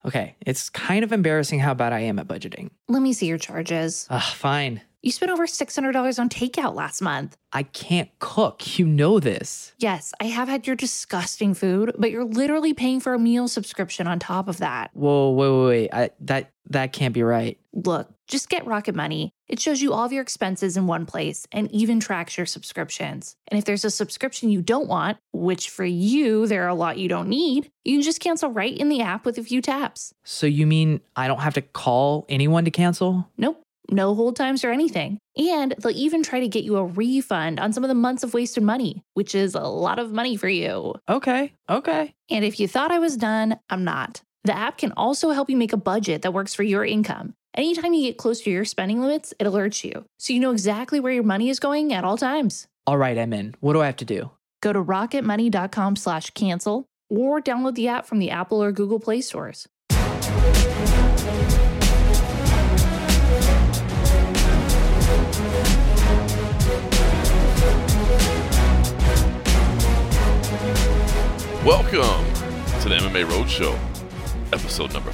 Okay, it's kind of embarrassing how bad I am at budgeting. Let me see your charges. Fine. You spent over $600 on takeout last month. I can't cook. You know this. Yes, I have had your disgusting food, but you're literally paying for a meal subscription on top of that. Whoa, wait. That can't be right. Look, just get Rocket Money. It shows you all of your expenses in one place and even tracks your subscriptions. And if there's a subscription you don't want, which for you, there are a lot you don't need, you can just cancel right in the app with a few taps. So you mean I don't have to call anyone to cancel? Nope. No hold times or anything. And they'll even try to get you a refund on some of the months of wasted money, which is a lot of money for you. Okay. And if you thought I was done, I'm not. The app can also help you make a budget that works for your income. Anytime you get close to your spending limits, it alerts you, so you know exactly where your money is going at all times. All right, I'm in. What do I have to do? Go to rocketmoney.com/cancel or download the app from the Apple or Google Play stores. Welcome to the MMA Roadshow, episode number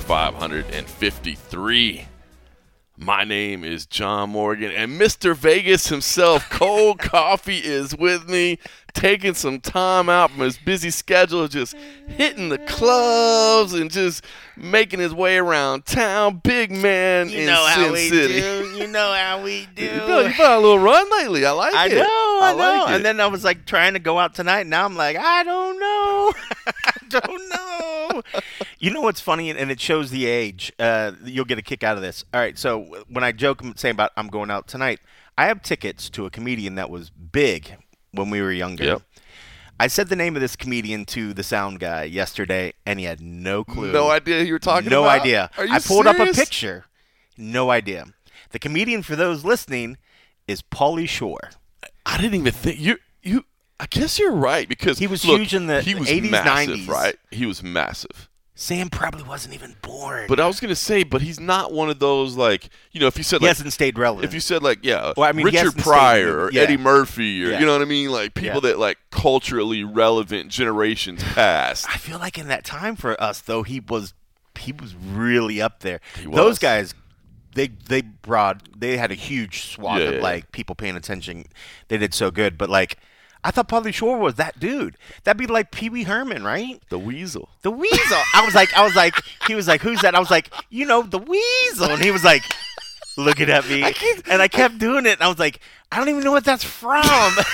553. My name is John Morgan, and Mr. Vegas himself, Cold Coffee, is with me, taking some time out from his busy schedule, just hitting the clubs and just making his way around town. Big man in Sin City. You know how we do. You've been on a little run lately. I like it. I know. like it. And then I was like trying to go out tonight. Now I'm like, I don't know. I don't know. You know what's funny, and it shows the age. You'll get a kick out of this. All right, so when I joke saying about I'm going out tonight, I have tickets to a comedian that was big when we were younger. Yep. I said the name of this comedian to the sound guy yesterday, and he had no clue. No idea who you were talking no about? No idea. Are you I pulled up a serious? picture. No idea. The comedian, for those listening, is Pauly Shore. I didn't even think you. I guess you're right because he was look, huge in the he was 80s, massive, 90s. right? He was massive. Sam probably wasn't even born. But I was gonna say, but he's not one of those if you said he like hasn't stayed relevant. if you said Well, I mean, he Richard hasn't Pryor stayed- or yeah. Eddie Murphy or Yeah. you know what I mean, like people that culturally relevant generations past. I feel like in that time for us though, he was really up there. He was. Those guys. They had a huge swath Yeah, of yeah. people paying attention. They did so good, but I thought Pauly Shore was that dude. That'd be like Pee Wee Herman, right? The Weasel. The Weasel. I was like, he was like, who's that? I was like, the Weasel. And he was like, looking at me. And I kept doing it. And I was like, I don't even know what that's from.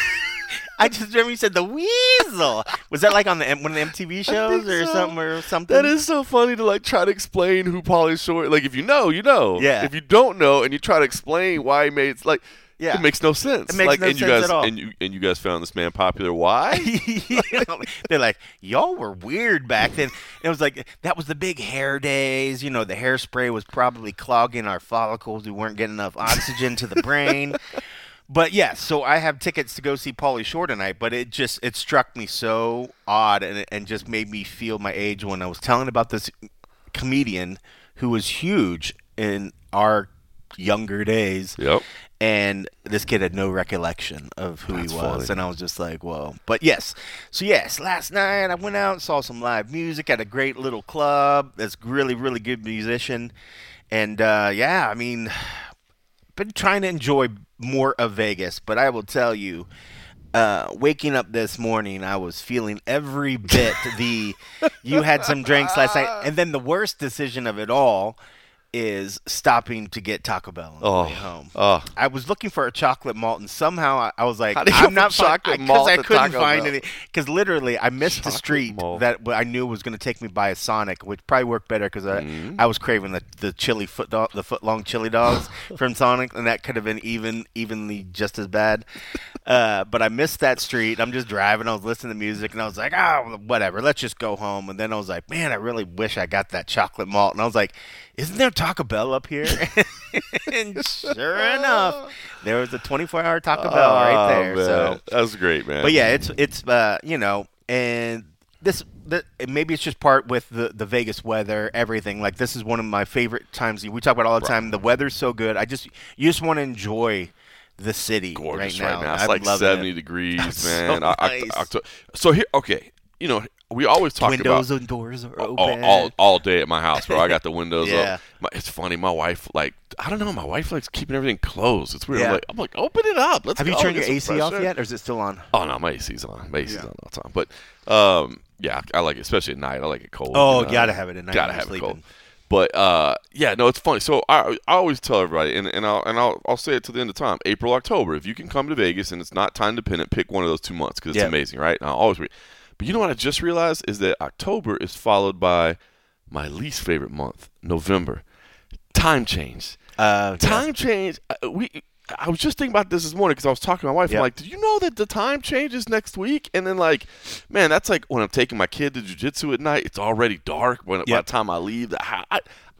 I just remember you said the Weasel. Was that on one of the MTV shows or something? That is so funny to try to explain who Pauly Shore. If you know, you know. Yeah. If you don't know and you try to explain why he made it, yeah. It makes no sense. It makes no and you sense guys, at all. And you guys found this man popular. Why? They're like, y'all were weird back then. It was like, that was the big hair days. The hairspray was probably clogging our follicles. We weren't getting enough oxygen to the brain. But yeah, so I have tickets to go see Pauly Shore tonight, but it struck me so odd and just made me feel my age when I was telling about this comedian who was huge in our younger days. Yep. And this kid had no recollection of who That's he was. funny. And I was just like, whoa. But yes. So yes, last night I went out, saw some live music at a great little club. That's really, really good musician. And yeah, I mean, been trying to enjoy more of Vegas, but I will tell you, waking up this morning, I was feeling every bit you had some drinks last night. And then the worst decision of it all is stopping to get Taco Bell on the way home. Oh. I was looking for a chocolate malt, and somehow I was like, How do you go I'm not from chocolate because malt I to couldn't Taco find Bell? any. Because literally, I missed the Chocolate street malt. that I knew was going to take me by a Sonic, which probably worked better because I was craving the chili the foot long chili dogs from Sonic, and that could have been evenly just as bad. But I missed that street. I'm just driving. I was listening to music, and I was like, whatever. Let's just go home. And then I was like, man, I really wish I got that chocolate malt. And I was like, isn't there Taco Bell up here? And sure enough, there was a 24-hour Taco Bell right there. Man. So, that was great, man. but yeah, it's and maybe it's just part with the Vegas weather, everything. This is one of my favorite times. We talk about it all the time. The weather's so good. You just want to enjoy the city gorgeous right now. It's I'm like loving 70 it. degrees, That's man. so nice. So here, okay, we always talk Windows about and doors are open. all day at my house, bro. I got the windows Yeah. up. It's funny. My wife, like, I don't know. My wife likes keeping everything closed. It's weird. Yeah. I'm like, open it up. Let's Have go. you turned Get your some AC off fresh air. yet, or is it still on? Oh no, my AC's on. My AC's on all the time. But yeah, I like it, especially at night. I like it cold. Oh, you know? gotta have it at night. Gotta when you're have it sleeping. cold. But yeah, no, it's funny. So I always tell everybody, and I'll say it to the end of time. April, October. If you can come to Vegas and it's not time dependent, pick one of those 2 months because it's amazing, right? And I'll always read. But you know what I just realized is that October is followed by my least favorite month, November. Time change. Time change. I was just thinking about this morning because I was talking to my wife. I'm like, "Did you know that the time changes next week?" And then, like, man, that's like when I'm taking my kid to jiu-jitsu at night. It's already dark by the time I leave the house.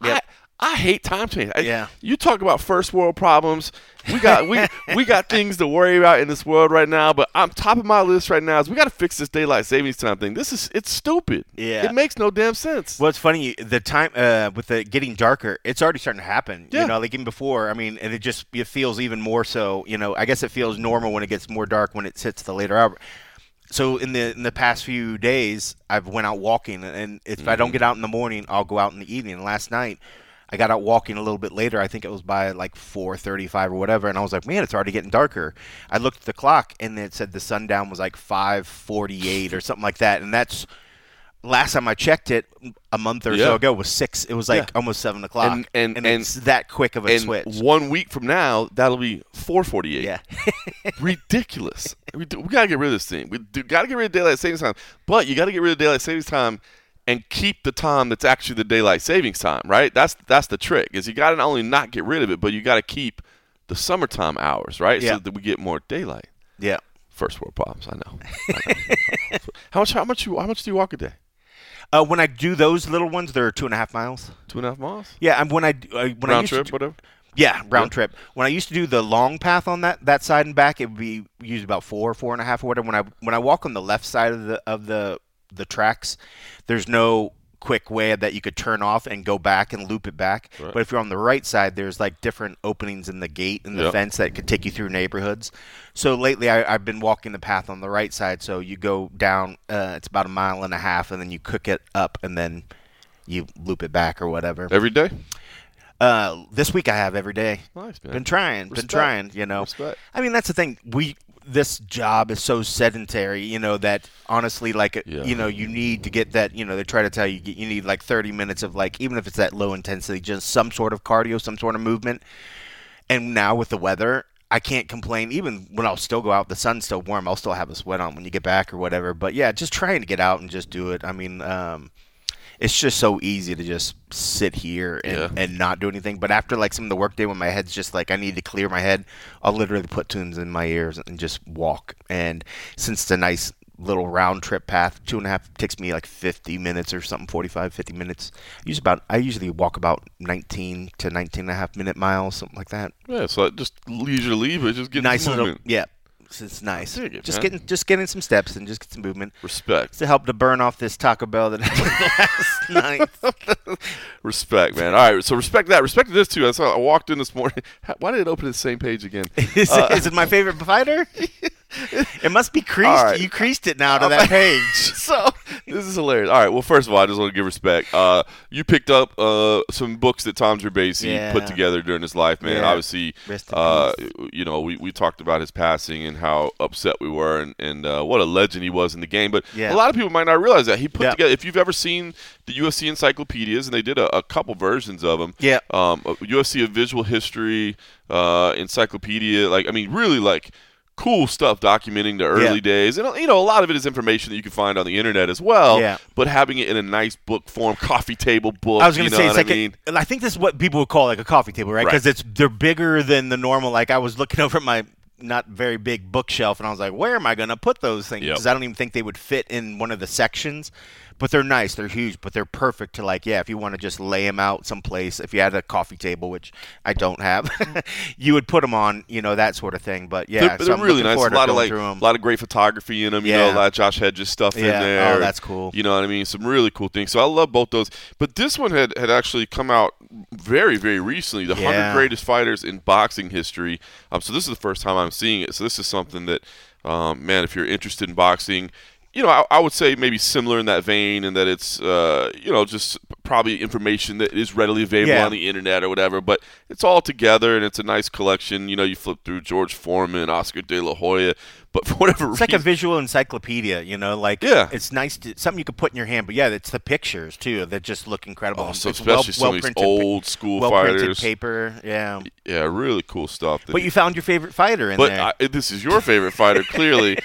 I hate time change. You talk about first world problems. We got things to worry about in this world right now. But on top of my list right now is we got to fix this daylight savings time thing. It's stupid. Yeah, it makes no damn sense. Well, it's funny. The time with the getting darker, it's already starting to happen. Yeah. You know, like even before. I mean, and it feels even more so. You know, I guess it feels normal when it gets more dark when it hits the later hour. So in the past few days, I've went out walking, and if I don't get out in the morning, I'll go out in the evening. And last night, I got out walking a little bit later. I think it was by like 4:35 or whatever, and I was like, man, it's already getting darker. I looked at the clock, and it said the sundown was like 5:48 or something like that, and that's last time I checked it a month or so ago was 6. It was like almost 7 o'clock, and it's that quick of a switch. 1 week from now, that'll be 4:48. Yeah, ridiculous. We gotta get rid of this thing. We gotta get rid of daylight savings time, but you gotta get rid of daylight savings time and keep the time that's actually the daylight savings time, right? That's the trick. Is you gotta not only not get rid of it, but you gotta keep the summertime hours, right? Yeah. So that we get more daylight. Yeah. First world problems. I know. How much do you walk a day? When I do those little ones, they're 2.5 miles. 2.5 miles. Yeah, and when I Round trip, whatever. Yeah, round trip. When I used to do the long path on that side and back, it would be usually about 4.5 or whatever. When I walk on the left side of the tracks, there's no quick way that you could turn off and go back and loop it back. Right. But if you're on the right side, there's like different openings in the gate and the fence that could take you through neighborhoods. So lately I've been walking the path on the right side. So you go down, it's about 1.5 miles, and then you cook it up and then you loop it back or whatever. Every day? This week I have every day. Nice, man. Been trying, you know. Respect. I mean, that's the thing. This job is so sedentary, you know, that honestly, like, you know, you need to get that, you know, they try to tell you you need like 30 minutes of like, even if it's that low intensity, just some sort of cardio, some sort of movement. And now with the weather, I can't complain. Even when I'll still go out, the sun's still warm, I'll still have a sweat on when you get back or whatever. But yeah, just trying to get out and just do it. I mean, it's just so easy to just sit here and not do anything. But after like some of the work day when my head's just like I need to clear my head, I'll literally put tunes in my ears and just walk. And since it's a nice little round trip path, 2.5 takes me like 50 minutes or something, 45, 50 minutes. I usually walk about 19 to 19.5 minute miles, something like that. Yeah, so just leisurely, but just get Nice some little, movement. yeah. It's nice. dig it, Just man. getting some steps and just get some movement. Respect. To help to burn off this Taco Bell that I had last night. Respect, man. All right, so respect that. Respect this, too. I walked in this morning. Why did it open the same page again? Is it my favorite fighter? It must be creased. All right. You creased it now to that page. So this is hilarious. All right, well, first of all, I just want to give respect. You picked up some books that Tom Gerbasi put together during his life, man. Yeah. Obviously, Rest in peace. you know, we talked about his passing and how upset we were and what a legend he was in the game. But a lot of people might not realize that. He put together, if you've ever seen the UFC encyclopedias, and they did a couple versions of them. Yeah. UFC, a visual history encyclopedia. Like, I mean, really, like, cool stuff documenting the early days. And, you know, a lot of it is information that you can find on the internet as well. Yeah. But having it in a nice book form, coffee table book. I was going to say, it's like I I think this is what people would call like a coffee table, right? Because they're bigger than the normal. Like I was looking over at my not very big bookshelf, and I was like, where am I going to put those things? Because I don't even think they would fit in one of the sections. But they're nice, they're huge, but they're perfect to like, if you want to just lay them out someplace. If you had a coffee table, which I don't have, you would put them on, you know, that sort of thing. But they're really nice. A lot of great photography in them. You know, a lot of Josh Hedges stuff in there. Oh, that's cool. You know what I mean? Some really cool things. So I love both those. But this one had actually come out very, very recently. The 100 Greatest Fighters in Boxing History. So this is the first time I'm seeing it. So this is something that, man, if you're interested in boxing, I would say maybe similar in that vein, and that it's just probably information that is readily available on the internet or whatever. But it's all together, and it's a nice collection. You flip through George Foreman, Oscar De La Hoya, but for whatever reason, it's like a visual encyclopedia. It's nice something you could put in your hand. But it's the pictures too that just look incredible. Oh, so especially some of these old school fighters, paper, yeah, really cool stuff. But you found your favorite fighter in there. But this is your favorite fighter, clearly.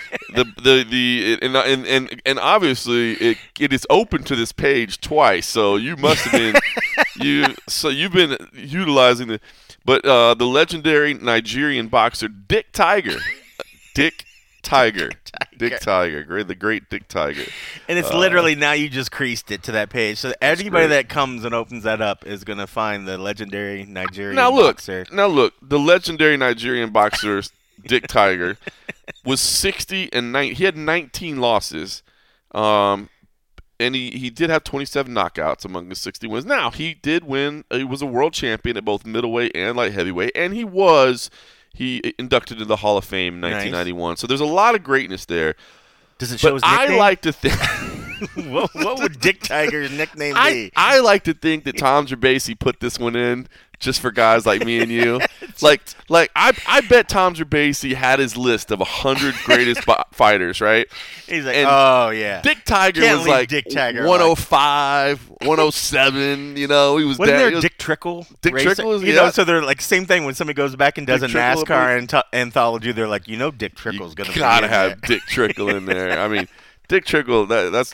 And obviously it is open to this page twice, so you must have been you've been utilizing the legendary Nigerian boxer Dick Tiger. Dick Tiger. The great Dick Tiger. And it's literally now you just creased it to that page. So anybody that comes and opens that up is going to find the legendary Nigerian boxer. Now look, the legendary Nigerian boxer Dick Tiger was 60-9. He had 19 losses. And he did have 27 knockouts among his 60 wins. Now, he did win. He was a world champion at both middleweight and light heavyweight, and he inducted into the Hall of Fame in 1991. Nice. So there's a lot of greatness there. Does it show his nickname? I like to think what would Dick Tiger's nickname be? I like to think that Tom Gerbasi put this one in just for guys like me and you. I bet Tom Gerbasi had his list of 100 greatest fighters, right? He's like, oh yeah. Dick Tiger was like Dick Tiger 105, 107. He was. Wasn't there Dick Trickle? Dick Trickle, So they're like same thing when somebody goes back and does a NASCAR anthology. They're like, Dick Trickle's gonna. Gotta have Dick Trickle in there. I mean, Dick Trickle.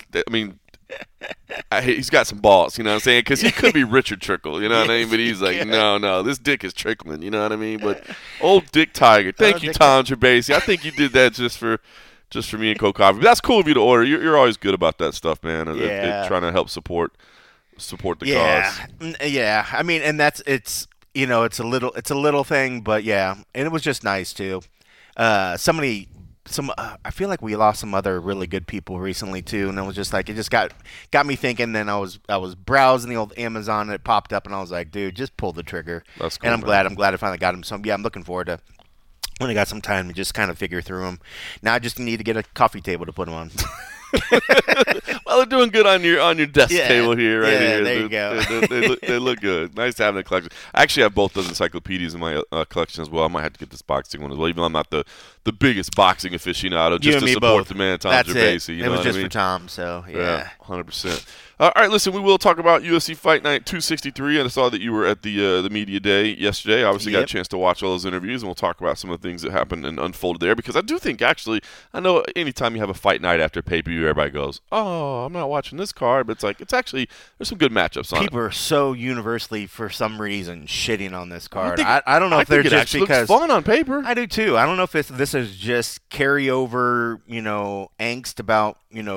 He's got some balls, you know what I'm saying? Because he could be Richard Trickle, you know what I mean? But he's like, no, this Dick is trickling, you know what I mean? But old Dick Tiger, thank you, Tom Gerbasi. I think you did that just for me and Cold Coffee. But that's cool of you to order. You're always good about that stuff, man. Trying to help support the cause. Yeah. I mean, and it's a little thing, but yeah, and it was just nice too. I feel like we lost some other really good people recently too, and it was just like it just got me thinking. Then I was browsing the old Amazon, and it popped up, and I was like, dude, just pull the trigger. That's cool. And I'm glad I finally got him. So yeah, I'm looking forward to when I got some time to just kind of figure through them. Now I just need to get a coffee table to put them on. Well, they're doing good on your desk table here, right here. There you go. They look good. Nice having a collection. I actually have both those encyclopedias in my collection as well. I might have to get this boxing one as well, even though I'm not the biggest boxing aficionado, just to support the man, Tom Gerbasi. It was just for Tom, so yeah. 100%. All right, listen, we will talk about UFC Fight Night 263, and I saw that you were at the media day yesterday. Obviously got a chance to watch all those interviews, and we'll talk about some of the things that happened and unfolded there, because I do think, actually, I know anytime you have a fight night after pay-per-view, everybody goes, oh, I'm not watching this card, but it's actually, there's some good matchups on it. People are so universally, for some reason, shitting on this card. I don't know if they're just because looks fun on paper. I do, too. I don't know if this is just carryover, angst about,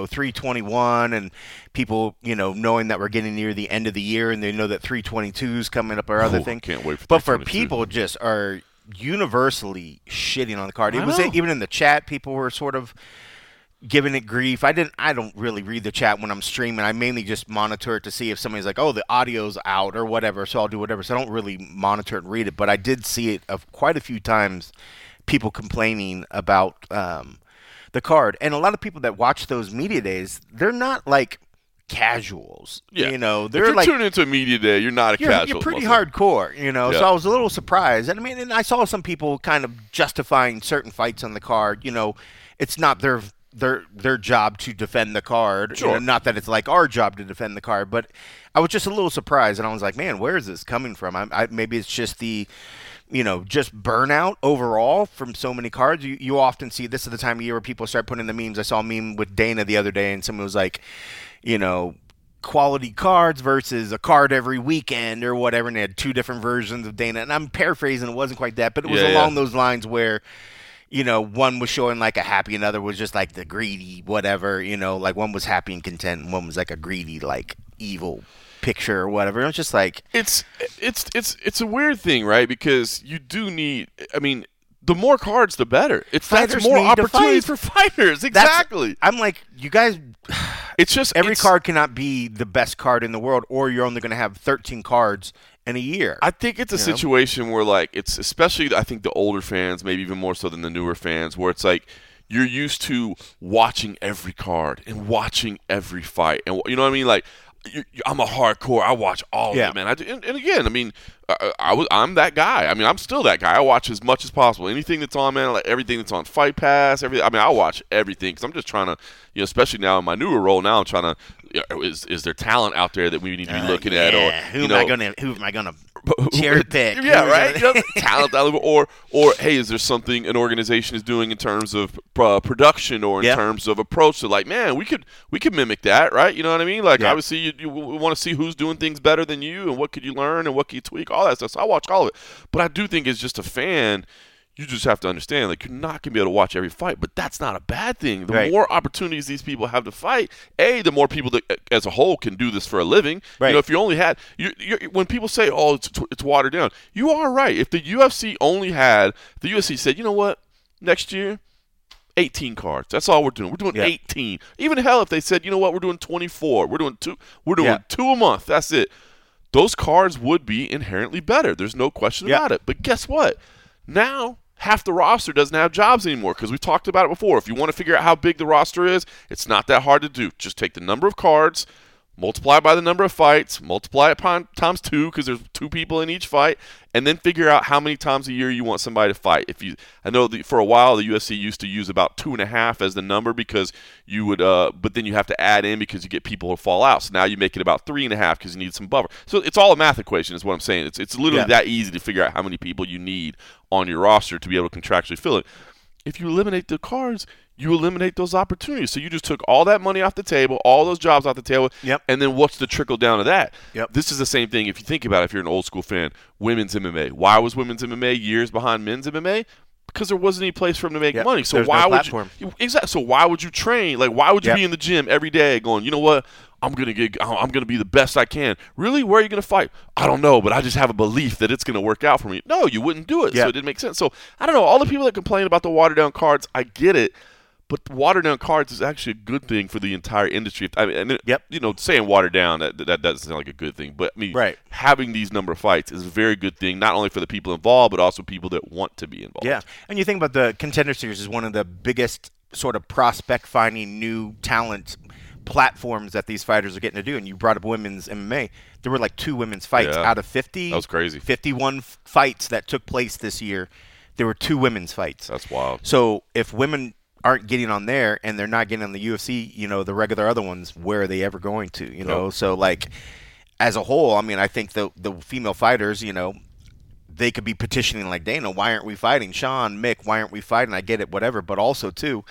321 and people, knowing that we're getting near the end of the year and they know that 322 is coming up or other thing. Can't wait for 322. But for people just are universally shitting on the card. It was even in the chat, people were sort of giving it grief. I don't really read the chat when I'm streaming. I mainly just monitor it to see if somebody's like, oh, the audio's out or whatever, so I'll do whatever. So I don't really monitor it and read it, but I did see it quite a few times, people complaining about the card. And a lot of people that watch those media days, they're not like casuals. Yeah. They're if you're like tuning into a media day, you're not a casual. You're pretty hardcore, So I was a little surprised. And I mean, and I saw some people kind of justifying certain fights on the card. It's not their job to defend the card. Sure. Not that it's like our job to defend the card, but I was just a little surprised, and I was like, man, where is this coming from? Maybe it's just the just burnout overall from so many cards. You often see this is the time of year where people start putting the memes. I saw a meme with Dana the other day, and someone was like, quality cards versus a card every weekend or whatever, and they had two different versions of Dana. And I'm paraphrasing, it wasn't quite that, but it was along those lines where, one was showing like a happy, another was just like the greedy whatever, like one was happy and content, and one was like a greedy, like evil picture or whatever. It was just like it's a weird thing, right? Because you do need, I mean, the more cards the better. That's more opportunities for fighters. Exactly. I'm like, you guys, it's just every card cannot be the best card in the world, or you're only going to have 13 cards in a year. I think it's a situation where, like, it's especially, I think the older fans, maybe even more so than the newer fans, where it's like you're used to watching every card and watching every fight, and you know what I mean. Like, I'm a hardcore. I watch all of it, man. And again, I mean, I'm that guy. I mean, I'm still that guy. I watch as much as possible. Anything that's on, man, like everything that's on Fight Pass, everything. I mean, I watch everything because I'm just trying to, especially now in my newer role. Now I'm trying to. Is there talent out there that we need to be looking at, or who am I gonna cherry pick? Yeah, right. Talent, or hey, is there something an organization is doing in terms of production or in terms of approach? So like, man, we could mimic that, right? You know what I mean? Like, obviously, you want to see who's doing things better than you, and what could you learn, and what can you tweak, all that stuff. So I watch all of it, but I do think as just a fan, you just have to understand, like, you're not going to be able to watch every fight, but that's not a bad thing. The more opportunities these people have to fight, the more people that, as a whole, can do this for a living. Right. If you only had when people say, oh, it's watered down, you are right. If the UFC said, you know what, next year, 18 cards. That's all we're doing. We're doing 18. Even hell, if they said, you know what, we're doing 24. We're doing two a month. That's it. Those cards would be inherently better. There's no question about it. But guess what? Now, half the roster doesn't have jobs anymore because we've talked about it before. If you want to figure out how big the roster is, it's not that hard to do. Just take the number of cards, multiply by the number of fights, multiply it times 2 because there's 2 people in each fight, and then figure out how many times a year you want somebody to fight. I know for a while the UFC used to use about 2.5 as the number because you would, but then you have to add in because you get people who fall out. So now you make it about 3.5 because you need some buffer. So it's all a math equation, is what I'm saying. It's literally that easy to figure out how many people you need on your roster to be able to contractually fill it. If you eliminate the cards, you eliminate those opportunities. So you just took all that money off the table, all those jobs off the table, and then what's the trickle down of that? This is the same thing if you think about it, if you're an old school fan. Women's MMA. Why was women's MMA years behind men's MMA? Because there wasn't any place for them to make money. So why would you? Exactly. So why would you train? Like, why would you be in the gym every day going, you know what? I'm gonna be the best I can. Really? Where are you gonna fight? I don't know, but I just have a belief that it's gonna work out for me. No, you wouldn't do it. So it didn't make sense. So I don't know. All the people that complain about the watered down cards, I get it. But watered down cards is actually a good thing for the entire industry. I mean, saying watered down, that doesn't sound like a good thing. But I mean, having these number of fights is a very good thing, not only for the people involved, but also people that want to be involved. Yeah, and you think about the Contender Series is one of the biggest sort of prospect finding new talent platforms that these fighters are getting to do. And you brought up women's MMA. There were like 2 women's fights out of 50. That was crazy. 51 fights that took place this year. There were 2 women's fights. That's wild. So if women aren't getting on there and they're not getting on the UFC, the regular other ones, where are they ever going to, know? So like as a whole, I mean, I think the female fighters, they could be petitioning like, Dana, why aren't we fighting? Sean, Mick, why aren't we fighting? I get it, whatever. But also too,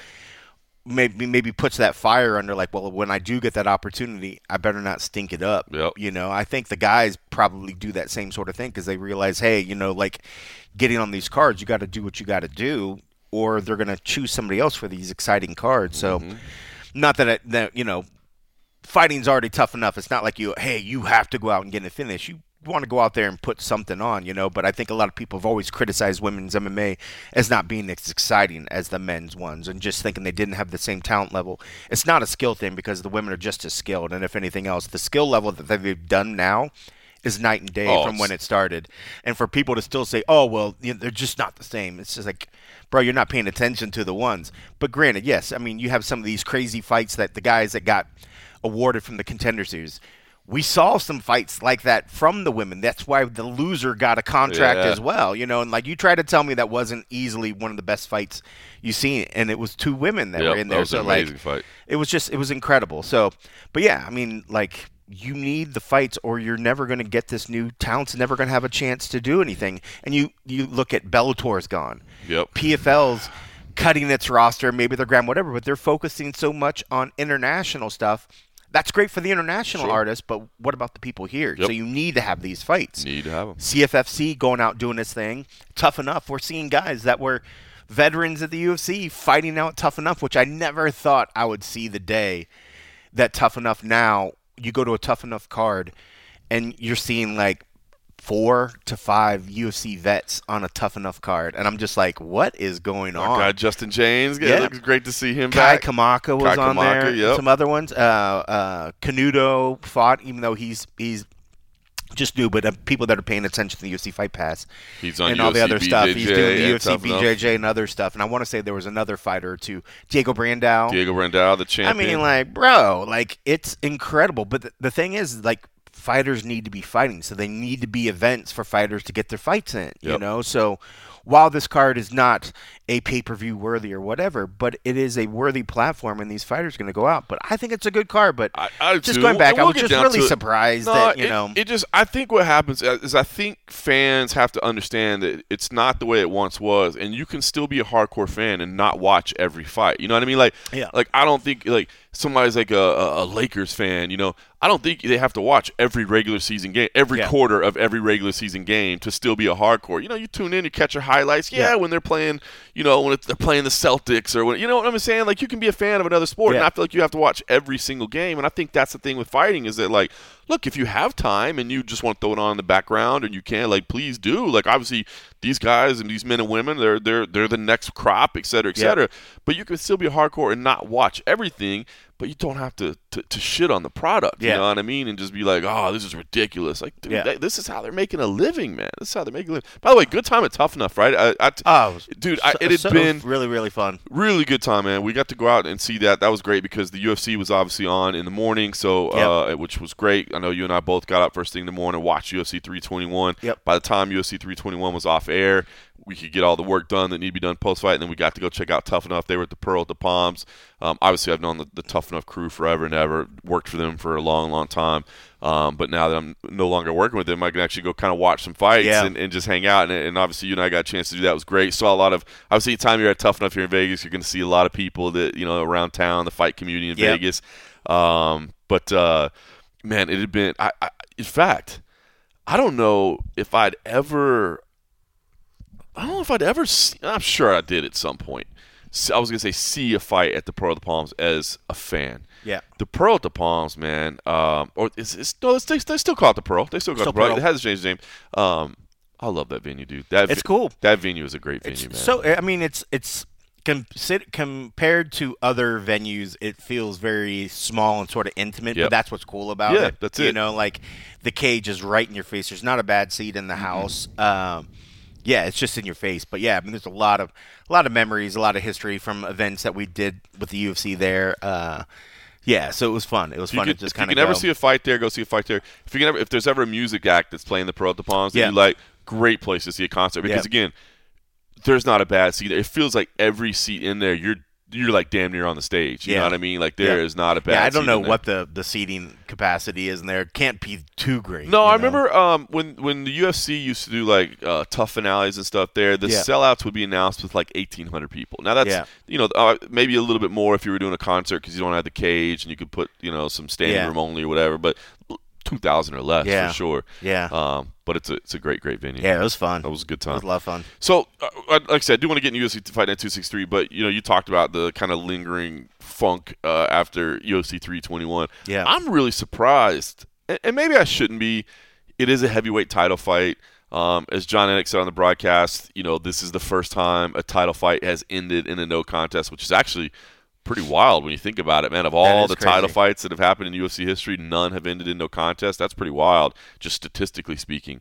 maybe puts that fire under like, well, when I do get that opportunity, I better not stink it up. I think the guys probably do that same sort of thing because they realize, hey, like getting on these cards, you got to do what you got to do, or they're going to choose somebody else for these exciting cards. So not that fighting's already tough enough. It's not like you have to go out and get a finish. You want to go out there and put something on, but I think a lot of people have always criticized women's MMA as not being as exciting as the men's ones and just thinking they didn't have the same talent level. It's not a skill thing because the women are just as skilled, and if anything else, the skill level that they've done now is night and day from when it started. And for people to still say, oh, well, they're just not the same. It's just like, bro, you're not paying attention to the ones. But granted, yes, I mean, you have some of these crazy fights that the guys that got awarded from the Contender Series. We saw some fights like that from the women. That's why the loser got a contract as well, and like you try to tell me that wasn't easily one of the best fights you've seen, and it was 2 women that were in there. That was an amazing fight. It was incredible. So, but yeah, I mean, like, you need the fights or you're never going to get this new talent's never going to have a chance to do anything. And you look at Bellator's gone. PFL's cutting its roster, maybe they're grand, whatever, but they're focusing so much on international stuff. That's great for the international artists, but what about the people here? So you need to have these fights. Need to have them. CFFC going out doing this thing. Tough Enough. We're seeing guys that were veterans at the UFC fighting out Tough Enough, which I never thought I would see the day that Tough Enough now, you go to a Tough Enough card and you're seeing like 4 to 5 UFC vets on a Tough Enough card. And I'm just like, what is going on? Guy Justin James. It looks great to see him Kai back. Kamaka was on there. Some other ones. Canuto fought, even though he's just new, but people that are paying attention to the UFC Fight Pass He's on and all the UFC other stuff. He's doing the and UFC Tough Enough. BJJ and other stuff. And I want to say there was another fighter too, Diego Brandao. Diego Brandao, the champion. I mean, like, bro, like, it's incredible. But the thing is, like, fighters need to be fighting, so they need to be events for fighters to get their fights in, you Yep. know? So while this card is not a pay-per-view worthy or whatever, but it is a worthy platform, and these fighters are going to go out. But I think it's a good card. But I just too. going back, And I we'll was get just down really to it. surprised No, that, you know. It just, I think what happens is I think fans have to understand that it's not the way it once was, and you can still be a hardcore fan and not watch every fight. You know what I mean? Like, Yeah. like I don't think like somebody's like a Lakers fan. You know, I don't think they have to watch every regular season game, every Yeah. quarter of every regular season game to still be a hardcore. You know, you tune in, you catch your highlights. Yeah, Yeah. when they're playing, you know, when they're playing the Celtics or when, you know what I'm saying? Like, you can be a fan of another sport, and Yeah. I feel like you have to watch every single game. And I think that's the thing with fighting is that, like, look, if you have time and you just want to throw it on in the background and you can, like, please do. Like, obviously, these guys and these men and women, they're the next crop, et cetera, et Yeah. cetera. But you can still be hardcore and not watch everything. But you don't have to shit on the product, you Yeah. know what I mean? And just be like, oh, this is ridiculous. Like, dude, Yeah. this is how they're making a living, man. This is how they're making a living. By the way, good time at Tough Enough, right? Oh, Dude, it had been really, really fun. really good time, man. We got to go out and see that. That was great because the UFC was obviously on in the morning, so which was great. I know you and I both got up first thing in the morning, watched UFC 321. Yep. By the time UFC 321 was off air, we could get all the work done that needed to be done post-fight, and then we got to go check out Tough Enough. They were at the Pearl at the Palms. Obviously, I've known the Tough Enough crew forever and ever, worked for them for a long, long time. But now that I'm no longer working with them, I can actually go kind of watch some fights Yeah. and just hang out. And obviously, you and I got a chance to do that. It was great. Saw a lot of, obviously, the time you're at Tough Enough here in Vegas, you're going to see a lot of people that, you know, around town, the fight community in Yep. Vegas. Man, it had been, in fact, I don't know if I'd ever I'm sure I did at some point. I was going to say see a fight at the Pearl of the Palms as a fan. Yeah. The Pearl at the Palms, man, or they still call it the Pearl. They still call it the Pearl. Pearl. It hasn't changed its name. I love that venue, dude. It's cool. That venue is a great venue, man. So, I mean, it's compared to other venues, it feels very small and sort of intimate, Yep. but that's what's cool about Yeah, it. that's You it. know, like the cage is right in your face. There's not a bad seat in the house. Yeah, it's just in your face. But yeah, I mean, there's a lot of memories, a lot of history from events that we did with the UFC there. Yeah, so it was fun. It was fun to just kind of. If you can ever see a fight there, go see a fight there. If there's ever a music act that's playing the Pearl at the Palms, that Yeah. you like, great place to see a concert because Yeah. again, there's not a bad seat there. It feels like every seat in there, you're like damn near on the stage. You know Yeah. what I mean? Like there Yeah. is not a bad. Yeah, I don't seat know in there. what the seating capacity is in there. It can't be too great. No, you I know? remember when the UFC used to do like tough finales and stuff there, the Yeah. sellouts would be announced with like 1,800 people. Now that's, Yeah. you know, maybe a little bit more if you were doing a concert because you don't have the cage and you could put, you know, some standing Yeah. room only or whatever, but 2,000 or less Yeah. for sure. Yeah. But it's a great venue. Yeah, it was fun. That was a good It time. was a lot of fun. So, like I said, I do want to get in UFC Fight Night 263, but you know, you talked about the kind of lingering funk after UFC 321. Yeah. I'm really surprised, and maybe I shouldn't be. It is a heavyweight title fight. As John Anik said on the broadcast, you know, this is the first time a title fight has ended in a no contest, which is actually pretty wild when you think about it, man. Of all is the title crazy. fights that have happened in UFC history, none have ended in no contest. That's pretty wild, just statistically speaking.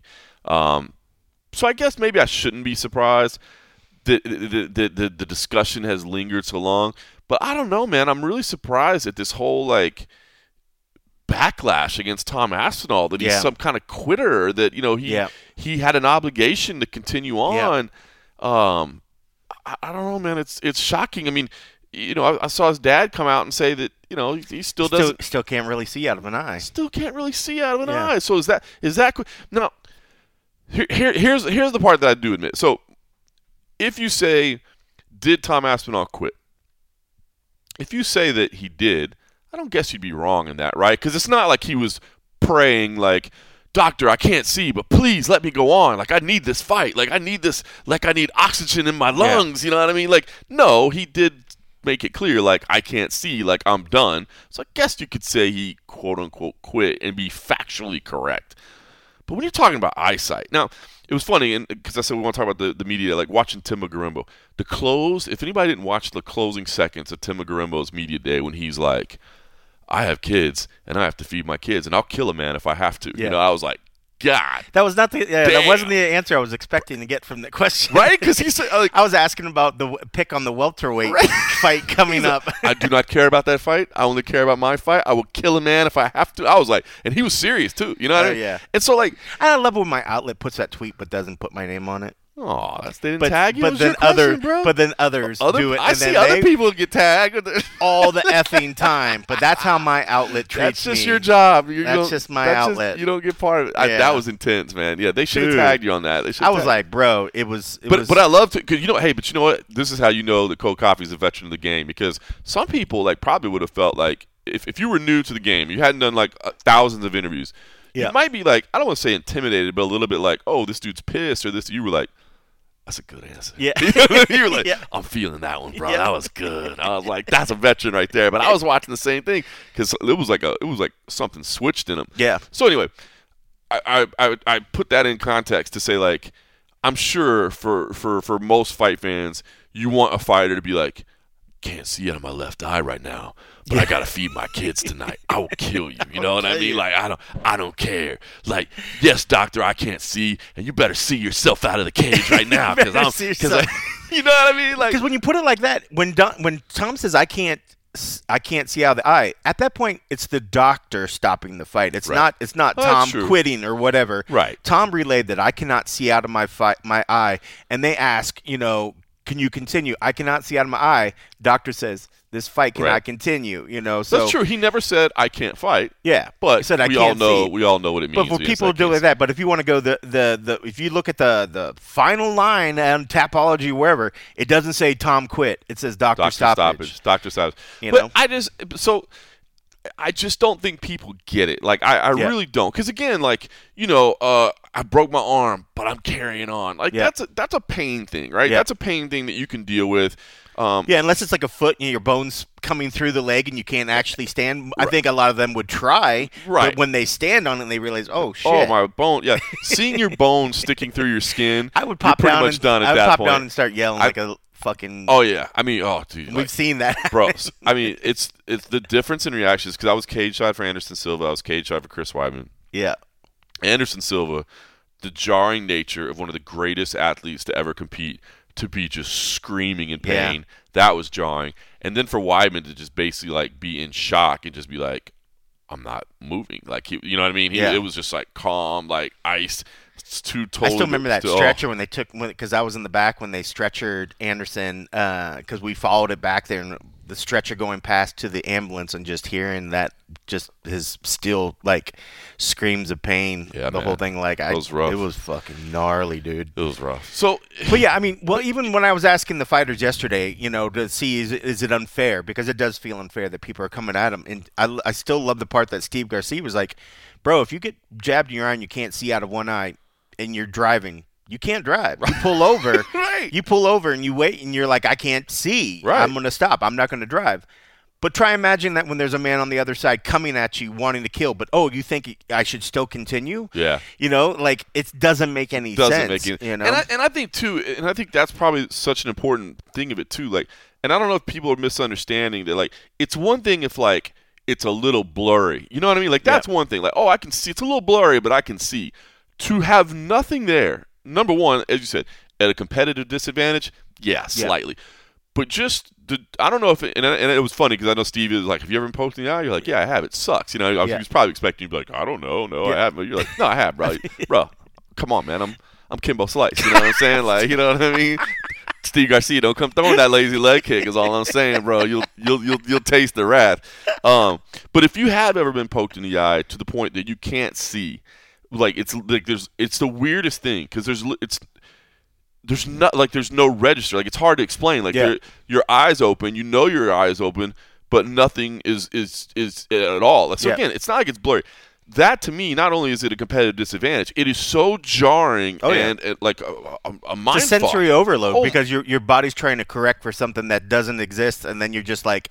So I guess maybe I shouldn't be surprised that the discussion has lingered so long. But I don't know, man. I'm really surprised at this whole like backlash against Tom Aspinall, that he's Yeah. some kind of quitter, or that, you know, he had an obligation to continue on. I don't know, man. It's shocking. I mean, you know, I saw his dad come out and say that, you know, he still doesn't. Still can't really see out of an eye. Still can't really see out of an Yeah. eye. So is that now? Here's the part that I do admit. So if you say, did Tom Aspinall quit? If you say that he did, I don't guess you'd be wrong in that, right? Because it's not like he was praying like, doctor, I can't see, but please let me go on. Like, I need this fight. Like, I need this. Like, I need oxygen in my lungs. You know what I mean? Like, no, he did make it clear, like, I can't see. Like, I'm done. So I guess you could say he, quote unquote, quit and be factually correct. But when you're talking about eyesight, now it was funny, and because I said we want to talk about the media, like watching Tim McGarimbo, the close. If anybody didn't watch the closing seconds of Tim McGarimbo's media day when he's like, "I have kids and I have to feed my kids, and I'll kill a man if I have to," Yeah. you know, I was like, God. That was not the. That Damn. wasn't the answer I was expecting to get from the question. Right? Because he said, like, I was asking about the pick on the welterweight fight coming up. I do not care about that fight. I only care about my fight. I will kill a man if I have to. I was like, and he was serious too. You know what I mean? Yeah. And so, like, I love when my outlet puts that tweet but doesn't put my name on it. oh, they didn't tag you. But then others do it. I and see then other people get tagged all the effing time. But that's how my outlet treats me. That's just your job. That's just my outlet. You don't get part of it. Yeah. That was intense, man. Yeah, they should have Dude. tagged you on that. They should. I was like, bro, it was. But I love to, because but you know what? This is how you know that Cold Coffee is a veteran of the game, because some people like probably would have felt like if you were new to the game, you hadn't done like thousands of interviews, Yeah. you might be like, I don't want to say intimidated, but a little bit like, oh, this dude's pissed, or this. You were like, that's a good answer. Yeah. You were like, Yeah. I'm feeling that one, bro. Yeah. That was good. I was like, that's a veteran right there. But I was watching the same thing because it was like something switched in him. Yeah. So anyway, I put that in context to say, like, I'm sure for most fight fans, you want a fighter to be like, can't see out of my left eye right now, but I gotta feed my kids tonight. I will kill you. You know what I mean? Like, I don't care. Like, yes, doctor, I can't see, and you better see yourself out of the cage right now, because you know what I mean? Like, because when you put it like that, when Tom says I can't see out of the eye, at that point it's the doctor stopping the fight. It's Right. not Oh, Tom that's true. quitting or whatever. Right. Tom relayed that I cannot see out of my eye, and they ask, can you continue? I cannot see out of my eye. Doctor says this fight cannot Right. continue. So that's true. He never said I can't fight. Yeah, But he said, I we all can't know see. we all know what it means. But for when he people said to do I it like can't that, but if you want to go if you look at the final line on Tapology wherever, it doesn't say Tom quit. It says Doctor Stoppage. Doctor stoppage. You But know? I just don't think people get it. Like, I Yeah. really don't. Because again, like, I broke my arm, but I'm carrying on. Like, Yeah. that's a pain thing, right? Yeah. That's a pain thing that you can deal with. Yeah, unless it's like a foot and your bones coming through the leg and you can't actually stand. I think a lot of them would try, Right. but when they stand on it, they realize, oh shit. Oh, my bone. Yeah. Seeing your bones sticking through your skin, I would pop you're pretty down much and done at I would that pop point. down and start yelling like a fucking. Oh, yeah. I mean, dude. we've like, seen that, bro, I mean, it's the difference in reactions, because I was cage side for Anderson Silva. I was cage side for Chris Weidman. Yeah, Anderson Silva, the jarring nature of one of the greatest athletes to ever compete, to be just screaming in pain, that was jarring. And then for Weidman to just basically like be in shock and just be like, I'm not moving. Like, you know what I mean? It was just like calm, like ice. It's too totally. I still remember that stretcher when they because I was in the back when they stretchered Anderson because we followed it back there and the stretcher going past to the ambulance and just hearing that, just his still like screams of pain. Yeah, the man. whole thing, like It was rough. It was fucking gnarly, dude. It was rough. So, But yeah, I mean, well, even when I was asking the fighters yesterday, to see is it unfair, because it does feel unfair that people are coming at him, and I still love the part that Steve Garcia was like, bro, if you get jabbed in your eye and you can't see out of one eye and you're driving, you can't drive. You pull over. Right. You pull over and you wait and you're like, I can't see. Right. I'm going to stop. I'm not going to drive. But try imagine that when there's a man on the other side coming at you wanting to kill, but you think I should still continue? yeah. Like it doesn't make any sense. And I think too, and I think that's probably such an important thing of it too. Like, and I don't know if people are misunderstanding that. Like, it's one thing if like it's a little blurry. You know what I mean? Like, that's one thing. Like, I can see. It's a little blurry, but I can see. To have nothing there, number one, as you said, at a competitive disadvantage, slightly. But just, I don't know if it, and it was funny because I know Steve is like, have you ever been poked in the eye? You're like, yeah, I have. It sucks. He was probably expecting you to be like, I don't know. No, I haven't. But you're like, no, I have, bro. Bro, come on, man. I'm Kimbo Slice. You know what I'm saying? Like, you know what I mean? Steve Garcia, don't come throwing that lazy leg kick is all I'm saying, bro. You'll taste the wrath. But if you have ever been poked in the eye to the point that you can't see, like it's the weirdest thing, because there's no register. Like, it's hard to explain. Like, your eyes open, your eyes open, but nothing is at all. So again, it's not like it's blurry. That, to me, not only is it a competitive disadvantage, it is so jarring and like a mind it's a sensory fuck. overload because your body's trying to correct for something that doesn't exist, and then you're just like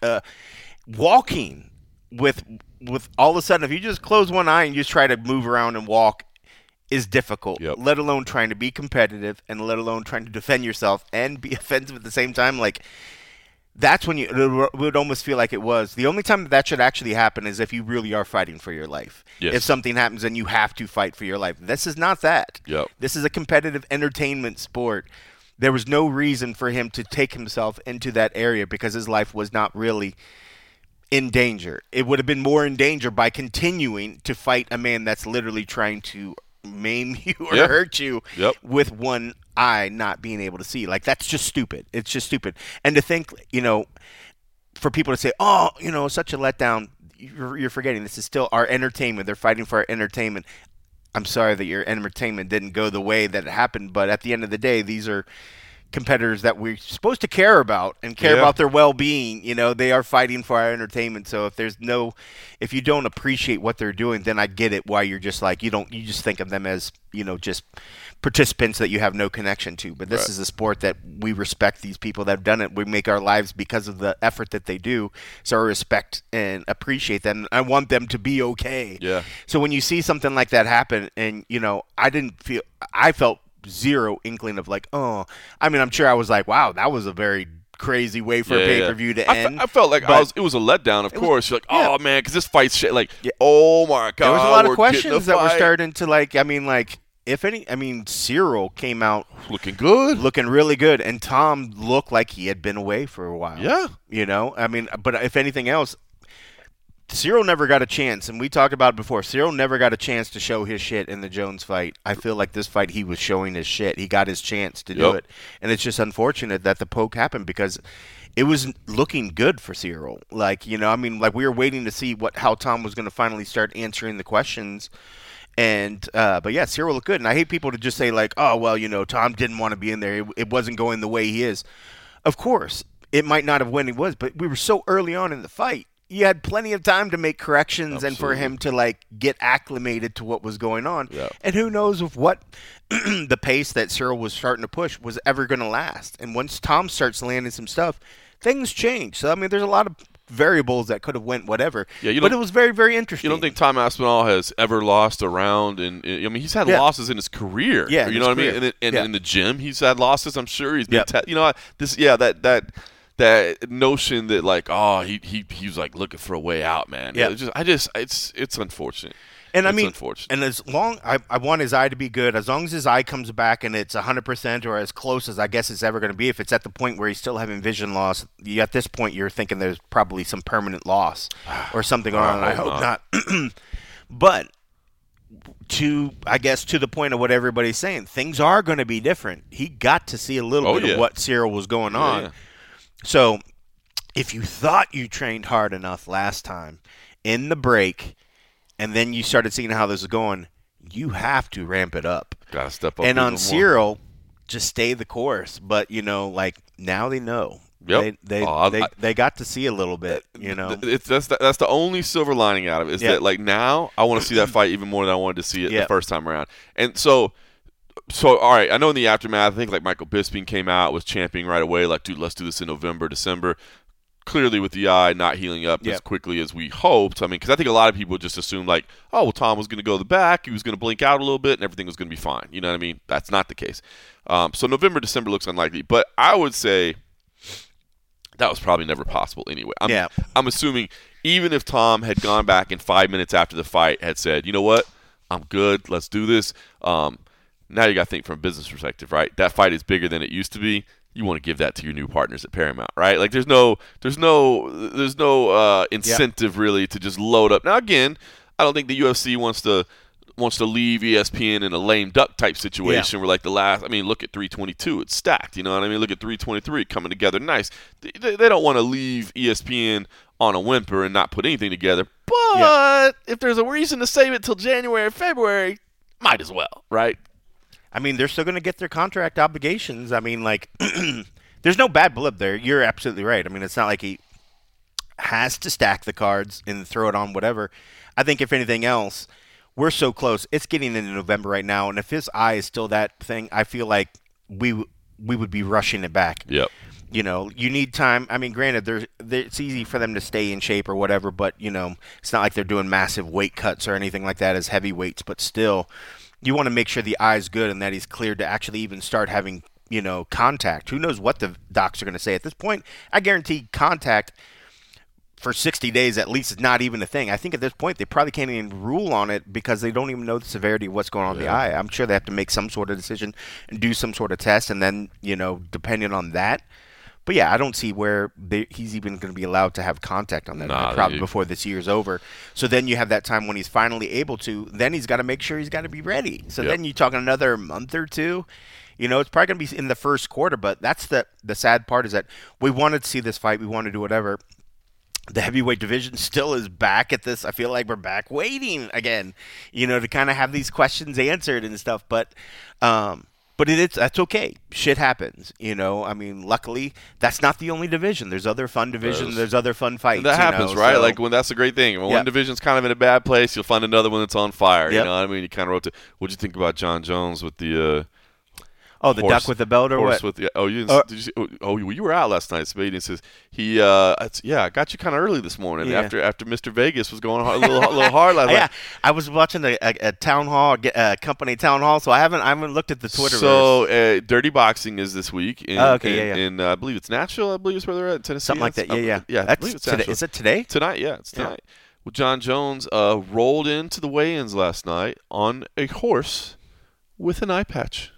walking with all of a sudden, if you just close one eye and you just try to move around and walk, is difficult, let alone trying to be competitive and let alone trying to defend yourself and be offensive at the same time. Like, that's when it would almost feel like it was. The only time that should actually happen is if you really are fighting for your life. Yes. If something happens and you have to fight for your life. This is not that. Yep. This is a competitive entertainment sport. There was no reason for him to take himself into that area because his life was not really in danger. It would have been more in danger by continuing to fight a man that's literally trying to maim you or hurt you with one eye not being able to see. Like, that's just stupid. It's just stupid. And to think, for people to say, oh, such a letdown, you're forgetting this is still our entertainment. They're fighting for our entertainment. I'm sorry that your entertainment didn't go the way that it happened, but at the end of the day, these are competitors that we're supposed to care about and care about their well-being. They are fighting for our entertainment. So if you don't appreciate what they're doing, then I get it why you're just like, you just think of them as, just participants that you have no connection to. But this is a sport that we respect these people that have done it. We make our lives because of the effort that they do. So I respect and appreciate them. I want them to be okay. Yeah. So when you see something like that happen and, I felt zero inkling of like, oh, I mean, I'm sure I was like, wow, that was a very crazy way for a pay-per-view to end. I felt like it was a letdown, of course. You're like, oh, man, because this fight's shit. Like, oh, my God. There was a lot of questions that were starting to, Cyril came out looking good. Looking really good. And Tom looked like he had been away for a while. Yeah. But if anything else, Cyril never got a chance, and we talked about it before. Cyril never got a chance to show his shit in the Jones fight. I feel like this fight he was showing his shit. He got his chance to do it, and it's just unfortunate that the poke happened because it was looking good for Cyril. We were waiting to see how Tom was going to finally start answering the questions. And but yeah, Cyril looked good, and I hate people to just say like, oh well, Tom didn't want to be in there. It wasn't going the way he is. Of course, it might not have when he was, but we were so early on in the fight. You had plenty of time to make corrections and for him to get acclimated to what was going on. Yeah. And who knows if what the pace that Cyril was starting to push was ever going to last. And once Tom starts landing some stuff, things change. So there's a lot of variables that could have went whatever. Yeah, but it was very, very interesting. You don't think Tom Aspinall has ever lost a round? He's had losses in his career. Yeah, you know what I mean? And in the gym, he's had losses. I'm sure he's been. That notion that he was looking for a way out, man. Yeah. It's unfortunate. And unfortunate. And as long I want his eye to be good, as long as his eye comes back and it's 100% or as close as I guess it's ever going to be. If it's at the point where he's still having vision loss, at this point you're thinking there's probably some permanent loss or something going on. I hope not. But to the point of what everybody's saying, things are going to be different. He got to see a little bit of what Cyril was going on. Yeah. So, if you thought you trained hard enough last time in the break, and then you started seeing how this is going, you have to ramp it up. Got to step up. And on Cyril, just stay the course. But now they know. Yep. They got to see a little bit. That's the only silver lining out of it is that now I want to see that fight even more than I wanted to see it the first time around. And so all right, I know in the aftermath, I think Michael Bisping came out, was championing right away, dude, let's do this in November, December. Clearly with the eye not healing up as quickly as we hoped. Because I think a lot of people just assumed Tom was going to go to the back, he was going to blink out a little bit, and everything was going to be fine. You know what I mean? That's not the case. So November, December looks unlikely. But I would say that was probably never possible anyway. I'm assuming even if Tom had gone back in 5 minutes after the fight, had said, you know what, I'm good, let's do this. Now you got to think from a business perspective, right? That fight is bigger than it used to be. You want to give that to your new partners at Paramount, right? There's no incentive really to just load up. Now again, I don't think the UFC wants to leave ESPN in a lame duck type situation where look at 322, it's stacked. You know what I mean? Look at 323 coming together nice. They don't want to leave ESPN on a whimper and not put anything together. But if there's a reason to save it till January or February, might as well, right? They're still going to get their contract obligations. There's no bad blood there. You're absolutely right. It's not like he has to stack the cards and throw it on whatever. I think if anything else, we're so close. It's getting into November right now, and if his eye is still that thing, I feel like we would be rushing it back. Yep. You need time. Granted, it's easy for them to stay in shape or whatever, but, it's not like they're doing massive weight cuts or anything like that as heavyweights, but still – you want to make sure the eye's good and that he's cleared to actually even start having contact. Who knows what the docs are going to say at this point? I guarantee contact for 60 days at least is not even a thing. I think at this point they probably can't even rule on it because they don't even know the severity of what's going on in the eye. I'm sure they have to make some sort of decision and do some sort of test, and then, depending on that. But yeah, I don't see where he's even going to be allowed to have contact on that probably before this year's over. So then you have that time when he's finally able to. Then he's got to make sure he's got to be ready. So then you're talking another month or two. It's probably going to be in the first quarter. But that's the sad part is that we wanted to see this fight. We want to do whatever. The heavyweight division still is back at this. I feel like we're back waiting again, to kind of have these questions answered and stuff. But that's okay. Shit happens, I mean, luckily, that's not the only division. There's other fun divisions. There's other fun fights. That happens, right? So, like, when that's a great thing. When one division's kind of in a bad place, you'll find another one that's on fire. You know what I mean? You kind of rotate. What'd you think about John Jones with the the duck with the belt or what? Did you see, you were out last night. Spade says I got you kind of early this morning after Mr. Vegas was going a little hard last night. I was watching a town hall, company town hall, so I haven't looked at the Twitter. So Dirty Boxing is this week. In I believe it's Nashville. I believe it's where they're at in Tennessee. Something like that. Yeah. I believe it's today. Is it today? Tonight, yeah, it's tonight. Well, John Jones rolled into the weigh-ins last night on a horse with an eye patch.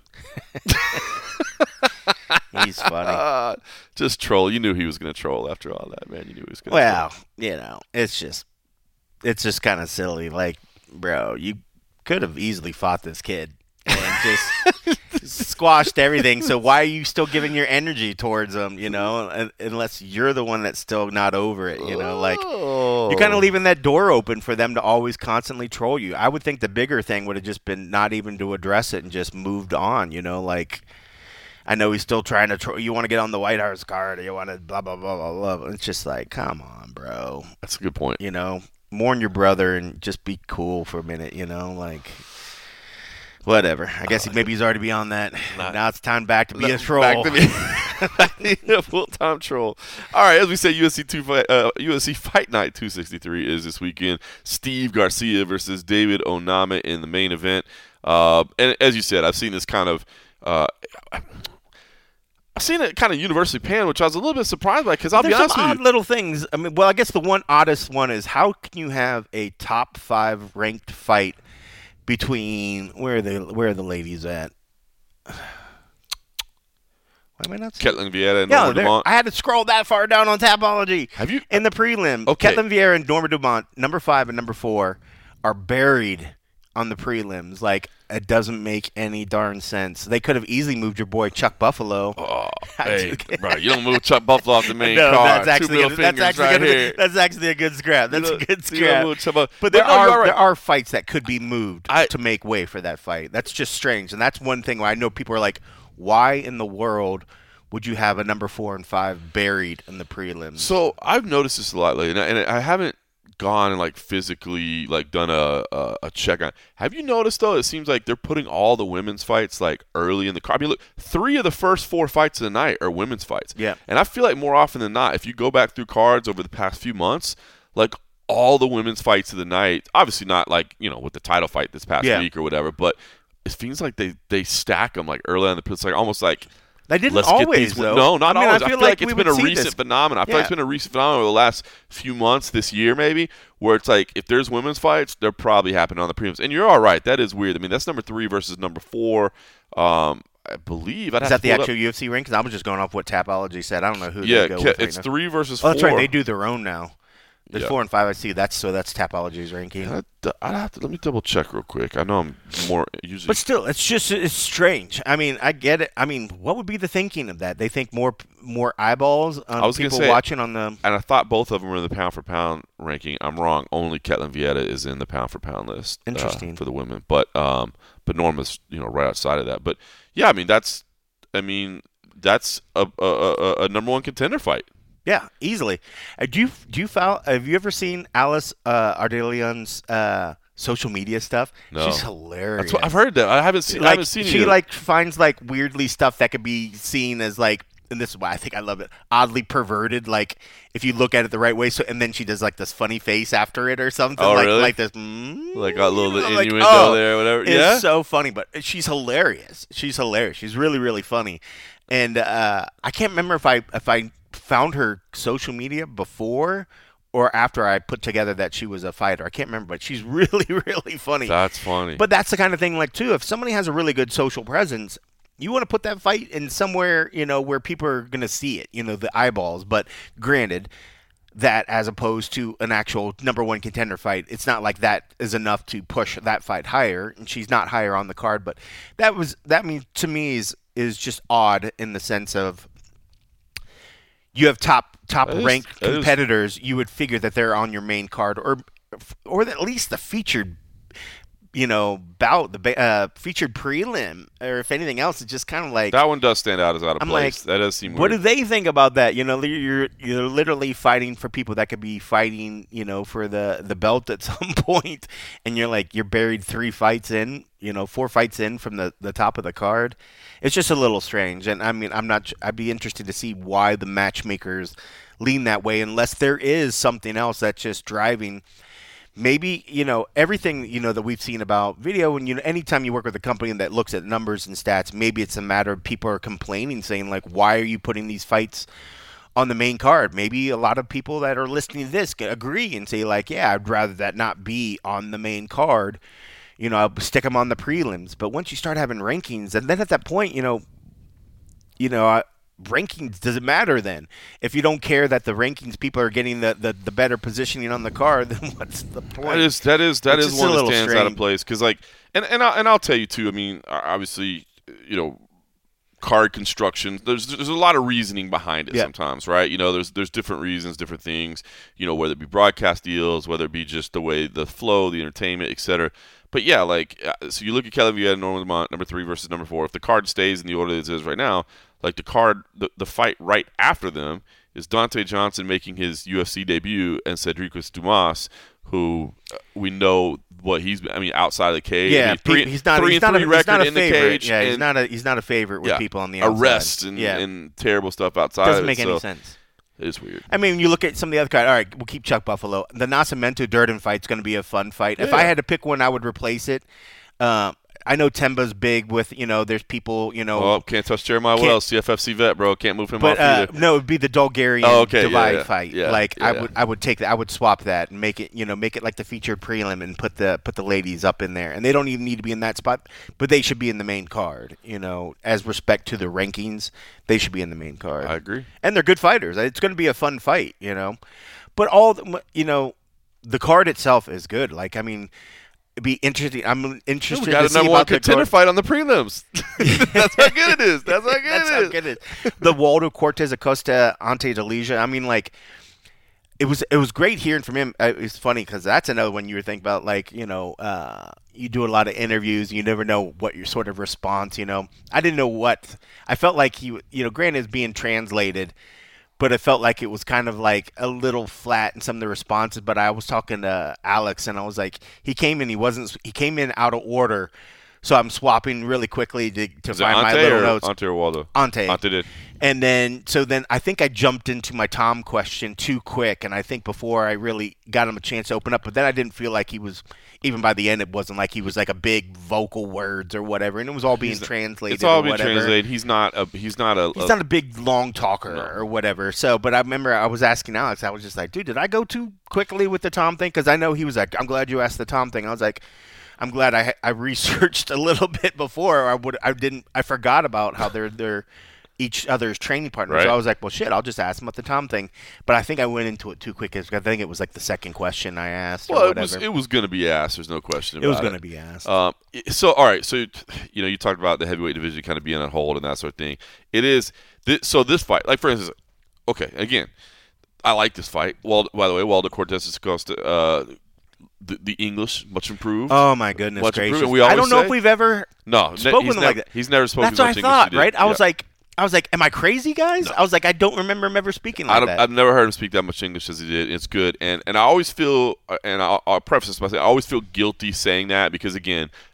He's funny. Just troll. You knew he was going to troll after all that, man. You knew he was going to troll. It's just kind of silly. Like, bro, you could have easily fought this kid and just squashed everything. So why are you still giving your energy towards him, unless you're the one that's still not over it, Like, you're kind of leaving that door open for them to always constantly troll you. I would think the bigger thing would have just been not even to address it and just moved on, like, I know he's still trying to troll. You want to get on the White House card or you want to blah, blah, blah, blah, blah. It's just like, come on, bro. That's a good point. Mourn your brother and just be cool for a minute, like... Whatever. I guess maybe he's already beyond that. Now it's time back to be a troll. Back to be a full-time troll. All right, as we say, UFC Fight Night 263 is this weekend. Steve Garcia versus David Onama in the main event. And as you said, I've seen this kind of I've seen it kind of universally panned, which I was a little bit surprised by because I'll be honest with you. There's some odd little things. I mean, I guess the oddest one is how can you have a top 5 ranked fight between where are the ladies at? Why am I not seeing? Ketlin Vieira and Norma Dumont. I had to scroll that far down on Tapology. Have you in the prelim? Okay. Ketlin Vieira and Norma Dumont, number 5 and number 4, are buried on the prelims. Like, it doesn't make any darn sense. They could have easily moved your boy Chuck Buffalo. Oh, hey, bro, you don't move Chuck Buffalo off the main card. That's actually a good scrap. That's a good scrap. But there are fights that could be moved to make way for that fight. That's just strange, and that's one thing where I know people are like, why in the world would you have a number 4 and 5 buried in the prelims? So I've noticed this a lot lately, and I haven't gone and like physically like done a check on. Have you noticed though? It seems like they're putting all the women's fights like early in the card. I mean, look, 3 of the first 4 fights of the night are women's fights. Yeah, and I feel like more often than not, if you go back through cards over the past few months, like all the women's fights of the night, obviously not like with the title fight this past week or whatever, but it feels like they stack them like early on the. It's like almost like. They didn't always, though. No, not always. I feel like it's been a recent phenomenon. I feel like it's been a recent phenomenon over the last few months, this year maybe, where it's like if there's women's fights, they're probably happening on the prelims. And you're all right. That is weird. I mean, that's number 3 versus number 4. I believe. Is that the actual UFC rank? Because I was just going off what Tapology said. I don't know who they go with it's right 3 versus 4. Oh, that's right. They do their own now. There's 4 and 5. I see. That's Tapology's ranking. I'd have to let me double check real quick. I know I'm more usually, but still, it's strange. I mean, I get it. I mean, what would be the thinking of that? They think more eyeballs on people watching on the. And I thought both of them were in the pound for pound ranking. I'm wrong. Only Ketlin Vieira is in the pound for pound list. Interesting for the women, but Norma's right outside of that. But yeah, I mean that's a number 1 contender fight. Yeah, easily. Have you ever seen Alice Ardeleon's social media stuff? No. She's hilarious. I've heard that. I haven't seen. I haven't seen. She like finds like weirdly stuff that could be seen as like and this is why I think I love it, oddly perverted. Like if you look at it the right way, so and then she does like this funny face after it or something. Oh, like, really? Like this, like a little like, innuendo there, or whatever. Yeah, it's so funny, but she's hilarious. She's hilarious. She's really, really funny. And I can't remember if I found her social media before or after I put together that she was a fighter. I can't remember, but she's really, really funny. That's funny. But that's the kind of thing, like, too, if somebody has a really good social presence, you want to put that fight in somewhere, where people are going to see it, the eyeballs. But granted, that as opposed to an actual number one contender fight, it's not like that is enough to push that fight higher, and she's not higher on the card. But to me is just odd in the sense of you have top ranked competitors. You would figure that they're on your main card or at least the featured bout, the featured prelim, or if anything else, it's just kind of like that one does stand out as out of place. Like, that does seem weird. What do they think about that? You're literally fighting for people that could be fighting, for the belt at some point, and you're buried 4 fights in from the top of the card. It's just a little strange, and I'd be interested to see why the matchmakers lean that way, unless there is something else that's just driving. Maybe, everything, that we've seen about video, and, anytime you work with a company that looks at numbers and stats, maybe it's a matter of people are complaining, saying, like, why are you putting these fights on the main card? Maybe a lot of people that are listening to this agree and say, like, yeah, I'd rather that not be on the main card. I'll stick them on the prelims. But once you start having rankings, and then at that point, rankings doesn't matter then. If you don't care that the rankings people are getting the better positioning on the card, then what's the point? That is one that stands out of place, because and I'll tell you too. I mean, obviously, card construction. There's a lot of reasoning behind it sometimes, right? There's different reasons, different things. Whether it be broadcast deals, whether it be just the way the flow, the entertainment, etc. But yeah, so you look at Kelvin Vieta, Norman Lamont, number 3 versus number 4. If the card stays in the order it is right now, like the fight right after them is Dante Johnson making his UFC debut, and Cedricus Dumas, who we know what outside of the cage. Yeah, he's not a in the cage. Yeah, he's not a favorite with people on the outside. Arrests and terrible stuff outside. Doesn't make any sense. It is weird. You look at some of the other cards. All right, we'll keep Chuck Buffalo. The Nascimento Durden fight's going to be a fun fight. Yeah. If I had to pick one, I would replace it. I know Temba's big with, there's people, Oh, can't touch Jeremiah Wells, CFFC vet, bro. Can't move him off either. No, it would be the Bulgarian Divide fight. Yeah, I would take that. I would swap that and make it like the featured prelim and put the ladies up in there. And they don't even need to be in that spot, but they should be in the main card. As respect to the rankings, they should be in the main card. I agree. And they're good fighters. It's going to be a fun fight, But the card itself is good. It'd be interesting. I'm interested to see about the contender fight on the prelims. That's how good it is. That's how good it is. The Waldo Cortez Acosta Ante Delija. It was great hearing from him. It's funny because that's another one you would think about. You do a lot of interviews. You never know what your sort of response. I didn't know what. I felt like he. Granted, it's being translated. But it felt like it was kind of like a little flat in some of the responses. But I was talking to Alex, and I was like, he came in out of order. So I'm swapping really quickly to find my little notes. Ante or Waldo? Ante did. And then I think I jumped into my Tom question too quick. And I think before I really got him a chance to open up, but then I didn't feel like he was, even by the end, it wasn't like he was like a big vocal words or whatever. And it was all being translated. It's all being translated. He's not a big long talker or whatever. So, but I remember I was asking Alex, I was just like, dude, did I go too quickly with the Tom thing? Because I know he was like, I'm glad you asked the Tom thing. I was like, I'm glad I researched a little bit before. I forgot about how they're each other's training partners. Right. So I was like, well, shit, I'll just ask him about the Tom thing. But I think I went into it too quick. I think it was like the second question I asked. Well, or whatever. it was going to be asked. There's no question about it. It was going to be asked. So, all right. So, you talked about the heavyweight division kind of being on hold and that sort of thing. It is. So this fight, like for instance, okay, again, I like this fight. Well, by the way, Waldo Cortez Acosta, the English much improved. Oh my goodness gracious! I don't know if we've ever spoken with him like that. He's never spoken. That's what I thought, right? I was like, am I crazy, guys? No. I was like, I don't remember him ever speaking like that. I've never heard him speak that much English as he did. It's good, and I always feel, and I'll preface this by saying, I always feel guilty saying that because again,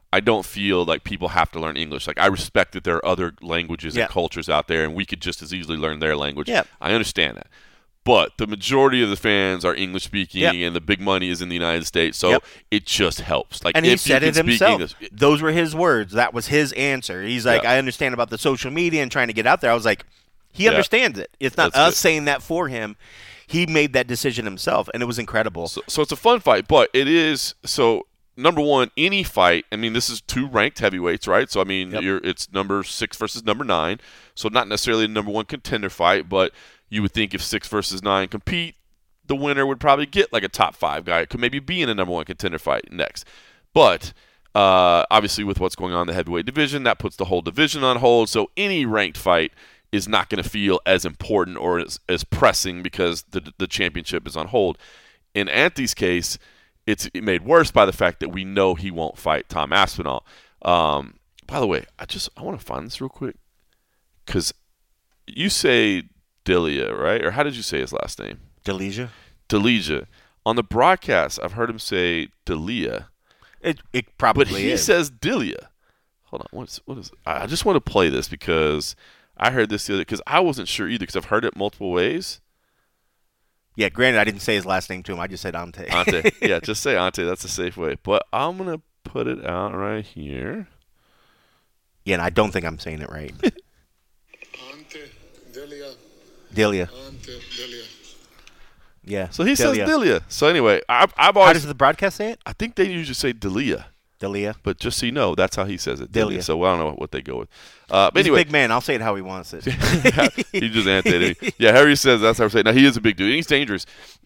I don't feel like people have to learn English. Like, I respect that there are other languages and cultures out there, and we could just as easily learn their language. Yeah. I understand that. But the majority of the fans are English-speaking, and the big money is in the United States, so it just helps. Like, and he if said you it can speak himself. English, Those were his words. That was his answer. He's like, I understand about the social media and trying to get out there. I was like, he understands it. It's not us saying that for him. He made that decision himself, and it was incredible. So it's a fun fight, but it is – so number one, any fight – I mean, this is 2 ranked heavyweights, right? So, I mean, it's number 6 versus number 9. So not necessarily a number 1 contender fight, but you would think if 6 versus 9 compete, the winner would probably get like a top 5 guy. It could maybe be in a number 1 contender fight next. But obviously with what's going on in the heavyweight division, that puts the whole division on hold. So any ranked fight is not going to feel as important or as pressing because the championship is on hold. In Anthony's case, it's made worse by the fact that we know he won't fight Tom Aspinall. By the way, I want to find this real quick because you say Delia, right? Or how did you say his last name? Delija. On the broadcast, I've heard him say Delia. It probably is. But he says Delia. Hold on. What is? I just want to play this because I heard this the other because I wasn't sure either because I've heard it multiple ways. Yeah, granted, I didn't say his last name to him. I just said Ante. Ante. Yeah, just say Ante. That's a safe way. But I'm going to put it out right here. Yeah, and I don't think I'm saying it right. Ante, Delia. Delia. Ante, Delia. Yeah. So he says Delia. So anyway, I've always. How does the broadcast say it? I think they usually say Delia. Delia. But just so you know, that's how he says it. Delia. So I don't know what they go with. But He's anyway, a big man. I'll say it how he wants it. He just Ante. Yeah, Harry says that's how we say it. Now, he is a big dude. He's dangerous.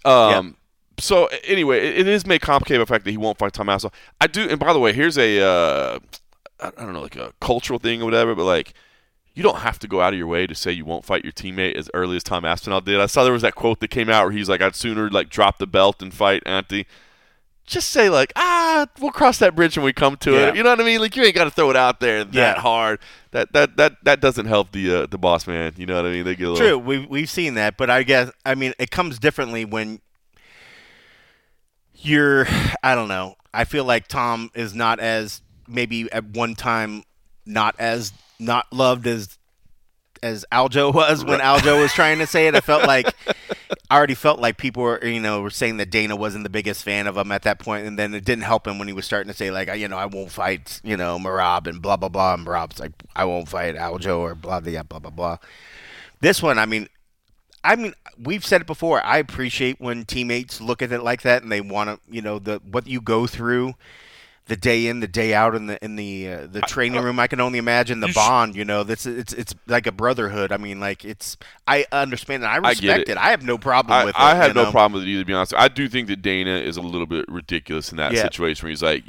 So anyway, it is made complicated by the fact that he won't fight Tom Aspinall. I do, and by the way, here's a I don't know, like a cultural thing or whatever, but like you don't have to go out of your way to say you won't fight your teammate as early as Tom Aspinall did. I saw there was that quote that came out where he's like, "I'd sooner like drop the belt and fight Ante." Just say like, we'll cross that bridge when we come to it. You know what I mean? Like you ain't got to throw it out there that hard. That doesn't help the boss man. You know what I mean? They get a little We've seen that, but I mean it comes differently when you're. I don't know. I feel like Tom is not as maybe at one time not loved as Aljo was when Aljo was trying to say it. I already felt like people were saying that Dana wasn't the biggest fan of him at that point, and then it didn't help him when he was starting to say like, I won't fight, Merab and blah blah blah, and Merab's like, I won't fight Aljo or blah blah blah blah blah. This one, I mean, we've said it before. I appreciate when teammates look at it like that and they want to, what you go through. The day in, the day out in the training room. I can only imagine the bond. It's like a brotherhood. I mean, like I understand and I respect it. I have no problem with it. I have no problem with it either. To be honest, I do think that Dana is a little bit ridiculous in that situation where he's like,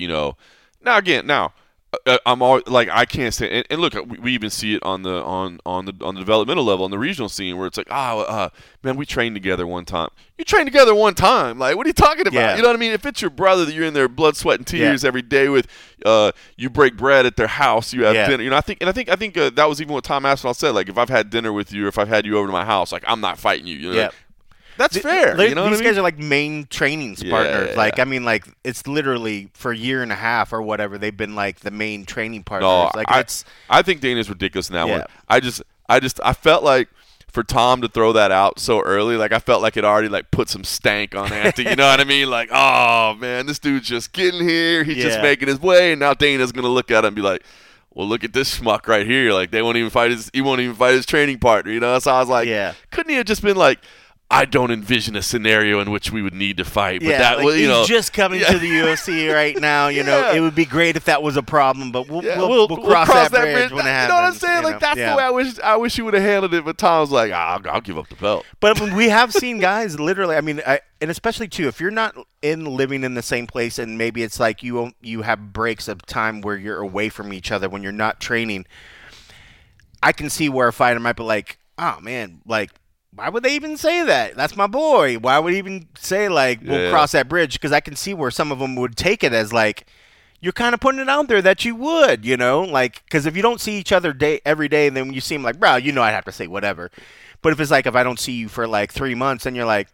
I'm always like I can't say and look, we even see it on the developmental level on the regional scene where it's like man, we trained together one time. You trained together one time, like what are you talking about? You know what I mean? If it's your brother that you're in there blood, sweat, and tears every day with, you break bread at their house, you have dinner. I think that was even what Tom Aspinall said. Like if I've had dinner with you, or if I've had you over to my house, like I'm not fighting you. That's fair. These guys are like main training partners. Like, I mean, like it's literally for a year and a half or whatever. They've been like the main training partners. No, I think Dana's ridiculous in that one. I felt like for Tom to throw that out so early, like I felt like it already like put some stank on Ante. You know what I mean? Like, oh man, this dude's just getting here. He's just making his way, and now Dana's gonna look at him and be like, well, look at this schmuck right here. Like he won't even fight his training partner. So I was like, couldn't he have just been like, I don't envision a scenario in which we would need to fight. But he's just coming to the UFC right now. It would be great if that was a problem, but we'll cross that bridge when it happens. You know what I'm saying? Like that's the way I wish he would have handled it. But Tom's like, I'll give up the belt. But we have seen guys literally. I mean, and especially too, if you're not living in the same place, and maybe it's like you have breaks of time where you're away from each other when you're not training. I can see where a fighter might be like, oh man, like. Why would they even say that? That's my boy. Why would he even say, like, we'll cross that bridge? Because I can see where some of them would take it as, like, you're kind of putting it out there that you would, Like, because if you don't see each other every day, and then when you see him, like, bro, I'd have to say whatever. But if it's like, if I don't see you for, like, 3 months, and you're like,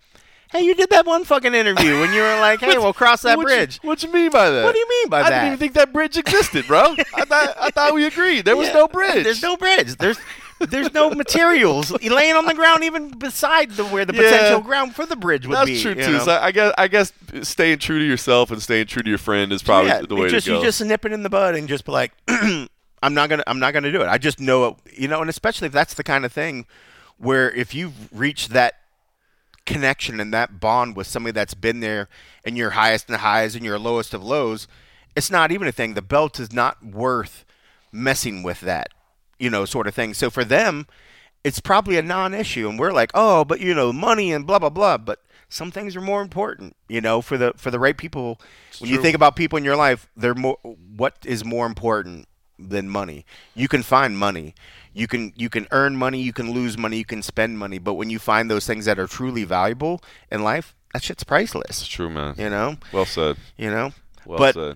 Hey, you did that one fucking interview when you were like, hey, we'll cross that bridge. What you mean by that? What do you mean by I that? didn't even think that bridge existed, bro. I thought we agreed. There was Yeah, no bridge. There's no bridge. There's no materials laying on the ground even beside where the potential ground for the bridge would be. That's true, you too. know? So I guess staying true to yourself and staying true to your friend is probably the way to go. You just nip it in the bud and just be like, I'm not gonna do it. I just know it, and especially if that's the kind of thing where if you've reached that connection and that bond with somebody that's been there in your highest of highs and your lowest of lows, it's not even a thing. The belt is not worth messing with that, sort of thing. So for them, it's probably a non-issue, and we're like, oh, but money and blah blah blah. But some things are more important, for the right people. When you think about people in your life, they're more. What is more important than money? You can find money. You can earn money, you can lose money, you can spend money, but when you find those things that are truly valuable in life, that shit's priceless. It's true, man. Well said. Well said.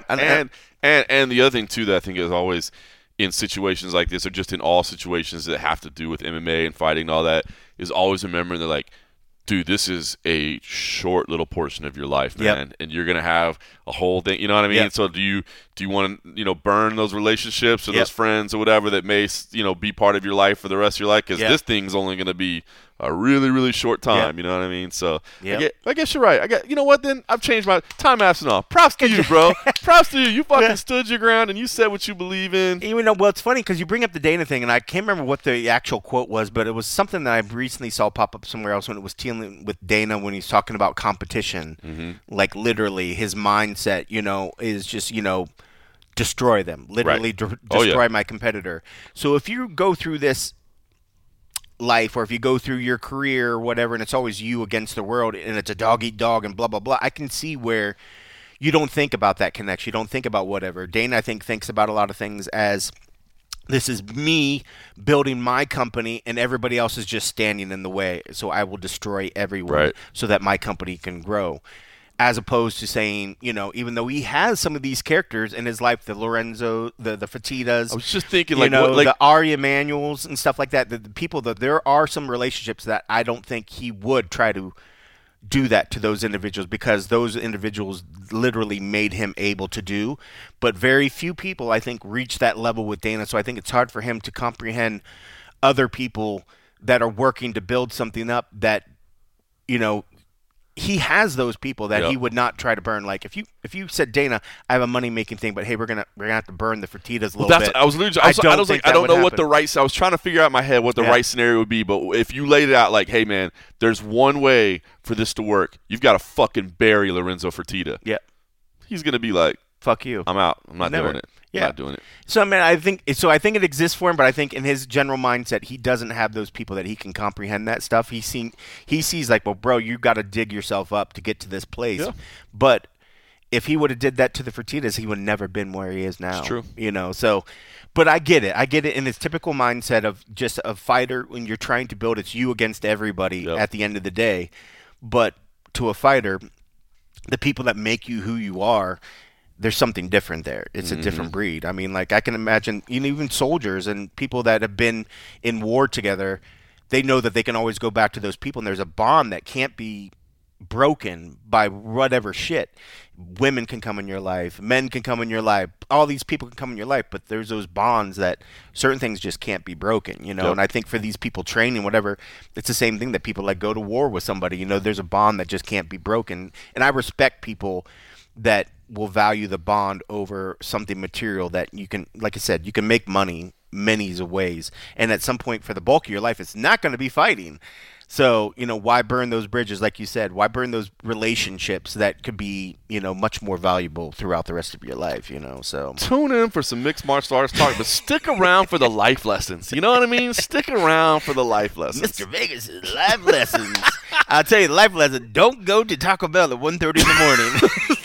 And the other thing too that I think is always in situations like this, or just in all situations that have to do with MMA and fighting and all that, is always remembering that, like, dude, this is a short little portion of your life, man, and you're gonna have a whole thing. You know what I mean? Yep. So do you want to burn those relationships or those friends or whatever that may be part of your life for the rest of your life? Because this thing's only gonna be a really, really short time. You know what I mean? So I guess you're right. You know what? Then I've changed my time apps and all. Props to you, bro. Props to you. You fucking stood your ground and you said what you believe in. Well, it's funny because you bring up the Dana thing, and I can't remember what the actual quote was, but it was something that I recently saw pop up somewhere else when it was dealing with Dana when he's talking about competition. Mm-hmm. Like, literally, his mindset, is just, destroy them. Literally destroy my competitor. So if you go through this life, or if you go through your career or whatever, and it's always you against the world, and it's a dog eat dog and blah blah blah, I can see where you don't think about that connection. You don't think about whatever. Dana, I think, thinks about a lot of things as, this is me building my company and everybody else is just standing in the way, so I will destroy everyone so that my company can grow. As opposed to saying, even though he has some of these characters in his life, the Lorenzo, the Fertitas. I was just thinking, the Ari Emanuels and stuff like that, the people that there are some relationships that I don't think he would try to do that to those individuals, because those individuals literally made him able to do. But very few people, I think, reach that level with Dana. So I think it's hard for him to comprehend other people that are working to build something up that, he has those people that he would not try to burn. Like, if you said, Dana, I have a money making thing, but hey, we're gonna have to burn the Fertitas a little bit. I was I don't know what the right. I was trying to figure out in my head what the right scenario would be. But if you laid it out like, hey man, there's one way for this to work. You've got to fucking bury Lorenzo Fertitta. Yeah, he's gonna be like, fuck you. I'm out. I'm not doing it. I'm not doing it. So I mean, I think it exists for him, but I think in his general mindset, he doesn't have those people that he can comprehend that stuff. He sees like, well, bro, you got to dig yourself up to get to this place. Yeah. But if he would have did that to the Fertitas, he would have never been where he is now. It's true. So, but I get it. I get it in his typical mindset of just a fighter. When you're trying to build, it's you against everybody at the end of the day. But to a fighter, the people that make you who you are, there's something different there. It's a different breed. I mean, like, I can imagine, even soldiers and people that have been in war together, they know that they can always go back to those people, and there's a bond that can't be broken by whatever shit. Women can come in your life, men can come in your life, all these people can come in your life, but there's those bonds that certain things just can't be broken, And I think for these people training, whatever, it's the same thing that people like go to war with somebody, there's a bond that just can't be broken. And I respect people that will value the bond over something material that you can, like I said, you can make money many ways. And at some point for the bulk of your life, it's not going to be fighting. So, why burn those bridges? Like you said, why burn those relationships that could be, much more valuable throughout the rest of your life, so. Tune in for some mixed martial arts talk, but stick around for the life lessons. You know what I mean? Stick around for the life lessons. Mr. Vegas' life lessons. I'll tell you, life lesson, don't go to Taco Bell at 1:30 in the morning.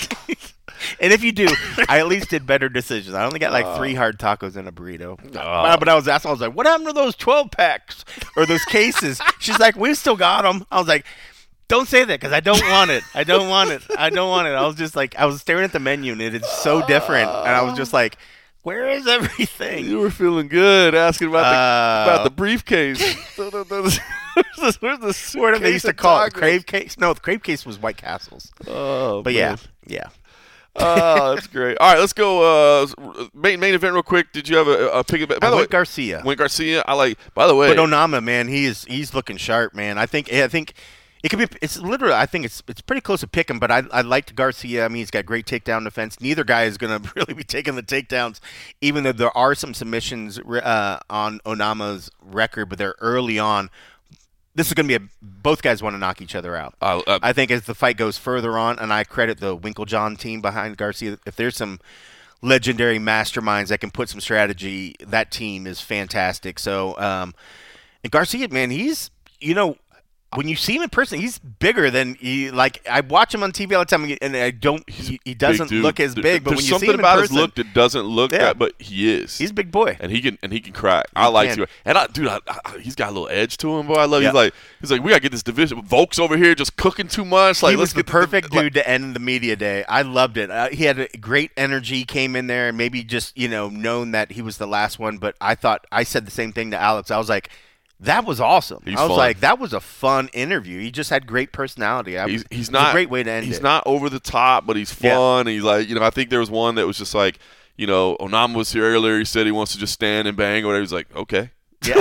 And if you do, I at least did better decisions. I only got like 3 hard tacos and a burrito. But I was asking, I was like, what happened to those 12 packs or those cases? She's like, we still got them. I was like, don't say that because I don't want it. I don't want it. I was just like, I was staring at the menu and it is so different. And I was just like, where is everything? You were feeling good asking about the briefcase. Where's the suitcase Where they used to call it tacos? crave case. No, the crave case was White Castles. Oh, But man. yeah. Oh, that's great. All right, let's go. Main event real quick. Did you have a pick? By the way, Garcia. Wayne Garcia. I like. By the way, But Onama, man, he's looking sharp, man. I think it could be. It's literally. I think it's pretty close to pick him. But I liked Garcia. I mean, he's got great takedown defense. Neither guy is going to really be taking the takedowns, even though there are some submissions on Onama's record. But they're early on. This is going to be both guys want to knock each other out. I think as the fight goes further on, and I credit the Winklejohn team behind Garcia. If there's some legendary masterminds that can put some strategy, that team is fantastic. So, and Garcia, man, he's, when you see him in person, he's bigger than he. Like, I watch him on TV all the time, and I don't. He doesn't look as big, but when you see him in person, there's something about his look that doesn't look that, but he is. He's a big boy, and he can crack. I like to, and he's got a little edge to him, boy. I love. Yeah. He's like, we gotta get this division. Volk's over here just cooking too much. Like, he was let's the get perfect dude to end the media day. I loved it. He had a great energy. Came in there, and maybe just known that he was the last one. But I said the same thing to Alex. I was like, that was awesome. I was like, that was a fun interview. He just had great personality. He's not a great way to end it. He's not over the top, but he's fun. Yeah. And he's like, I think there was one that was just like, Onama was here earlier. He said he wants to just stand and bang or whatever. He's like, okay. Yeah.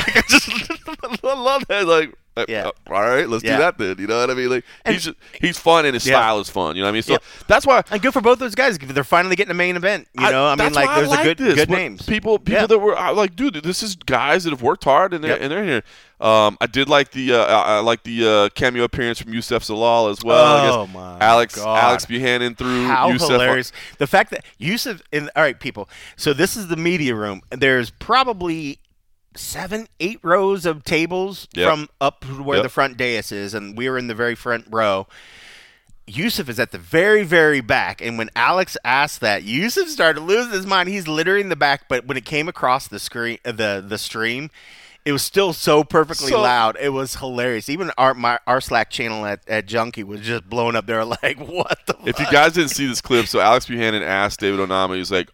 I love that. Like, all right, let's do that then. You know what I mean? Like, he's fun and his style is fun. You know what I mean? So that's why. And good for both those guys. They're finally getting a main event. I mean, like, there's a good names. People that were like, dude, this is guys that have worked hard and they're here. I did like the cameo appearance from Yusuf Zalal as well. Oh my Alex God. Buchanan through How Yusuf. Hilarious. The fact that Yusuf all right, people. So this is the media room. There's probably 7-8 rows of tables from up where the front dais is, and we were in the very front row. Yusuf is at the very, very back, and when Alex asked that, Yusuf started losing his mind. He's literally in the back, but when it came across the screen, the stream, it was still so perfectly loud. It was hilarious. Even our Slack channel at Junkie was just blowing up. They were like, what the fuck? If you guys didn't see this clip, so Alex Buchanan asked David Onama, he's like,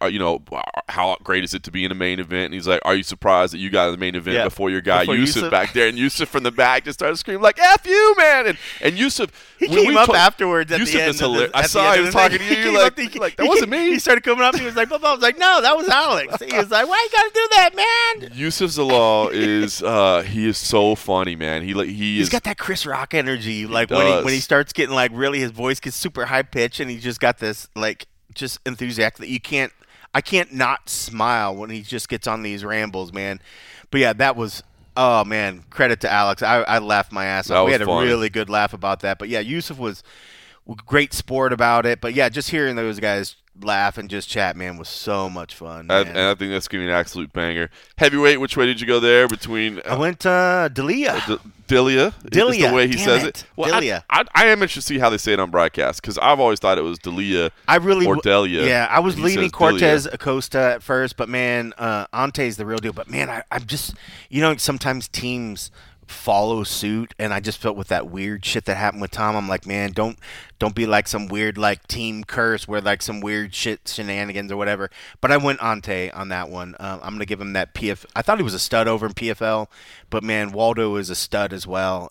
how great is it to be in a main event? And he's like, are you surprised that you got in the main event before your guy Yusuf back there? And Yusuf from the back just started screaming like, F you, man. And Yusuf, he came up afterwards at Yusuf the end. Is hilarious. I saw he was talking to you. Like, that wasn't me. He started coming up. And he was like, I was like, no, that was Alex. He was like, why you got to do that, man? Yusuf Zalal is he is so funny, man. He's got that Chris Rock energy. Like when he starts getting like really, his voice gets super high pitched, and he just got this like just enthusiastic that I can't not smile when he just gets on these rambles, man. But yeah, that was. Oh man, credit to Alex. I laughed my ass off. We had a really good laugh about that. But yeah, Yusuf was great sport about it. But yeah, just hearing those guys laugh and just chat, man, was so much fun. And I think that's going to be an absolute banger. Heavyweight, which way did you go there? I went D'Elia. D'Elia is the way he says it. Well, D'Elia. I am interested to see how they say it on broadcast because I've always thought it was D'Elia or Delia. Yeah, I was leaning Cortez Acosta at first, but man, Ante's the real deal. But man, I'm just, sometimes teams follow suit, and I just felt with that weird shit that happened with Tom, I'm like, man, don't be like some weird like team curse where like some weird shit shenanigans or whatever. But I went Ante on that one. I'm gonna give him that PF. I thought he was a stud over in PFL, but man, Waldo is a stud as well.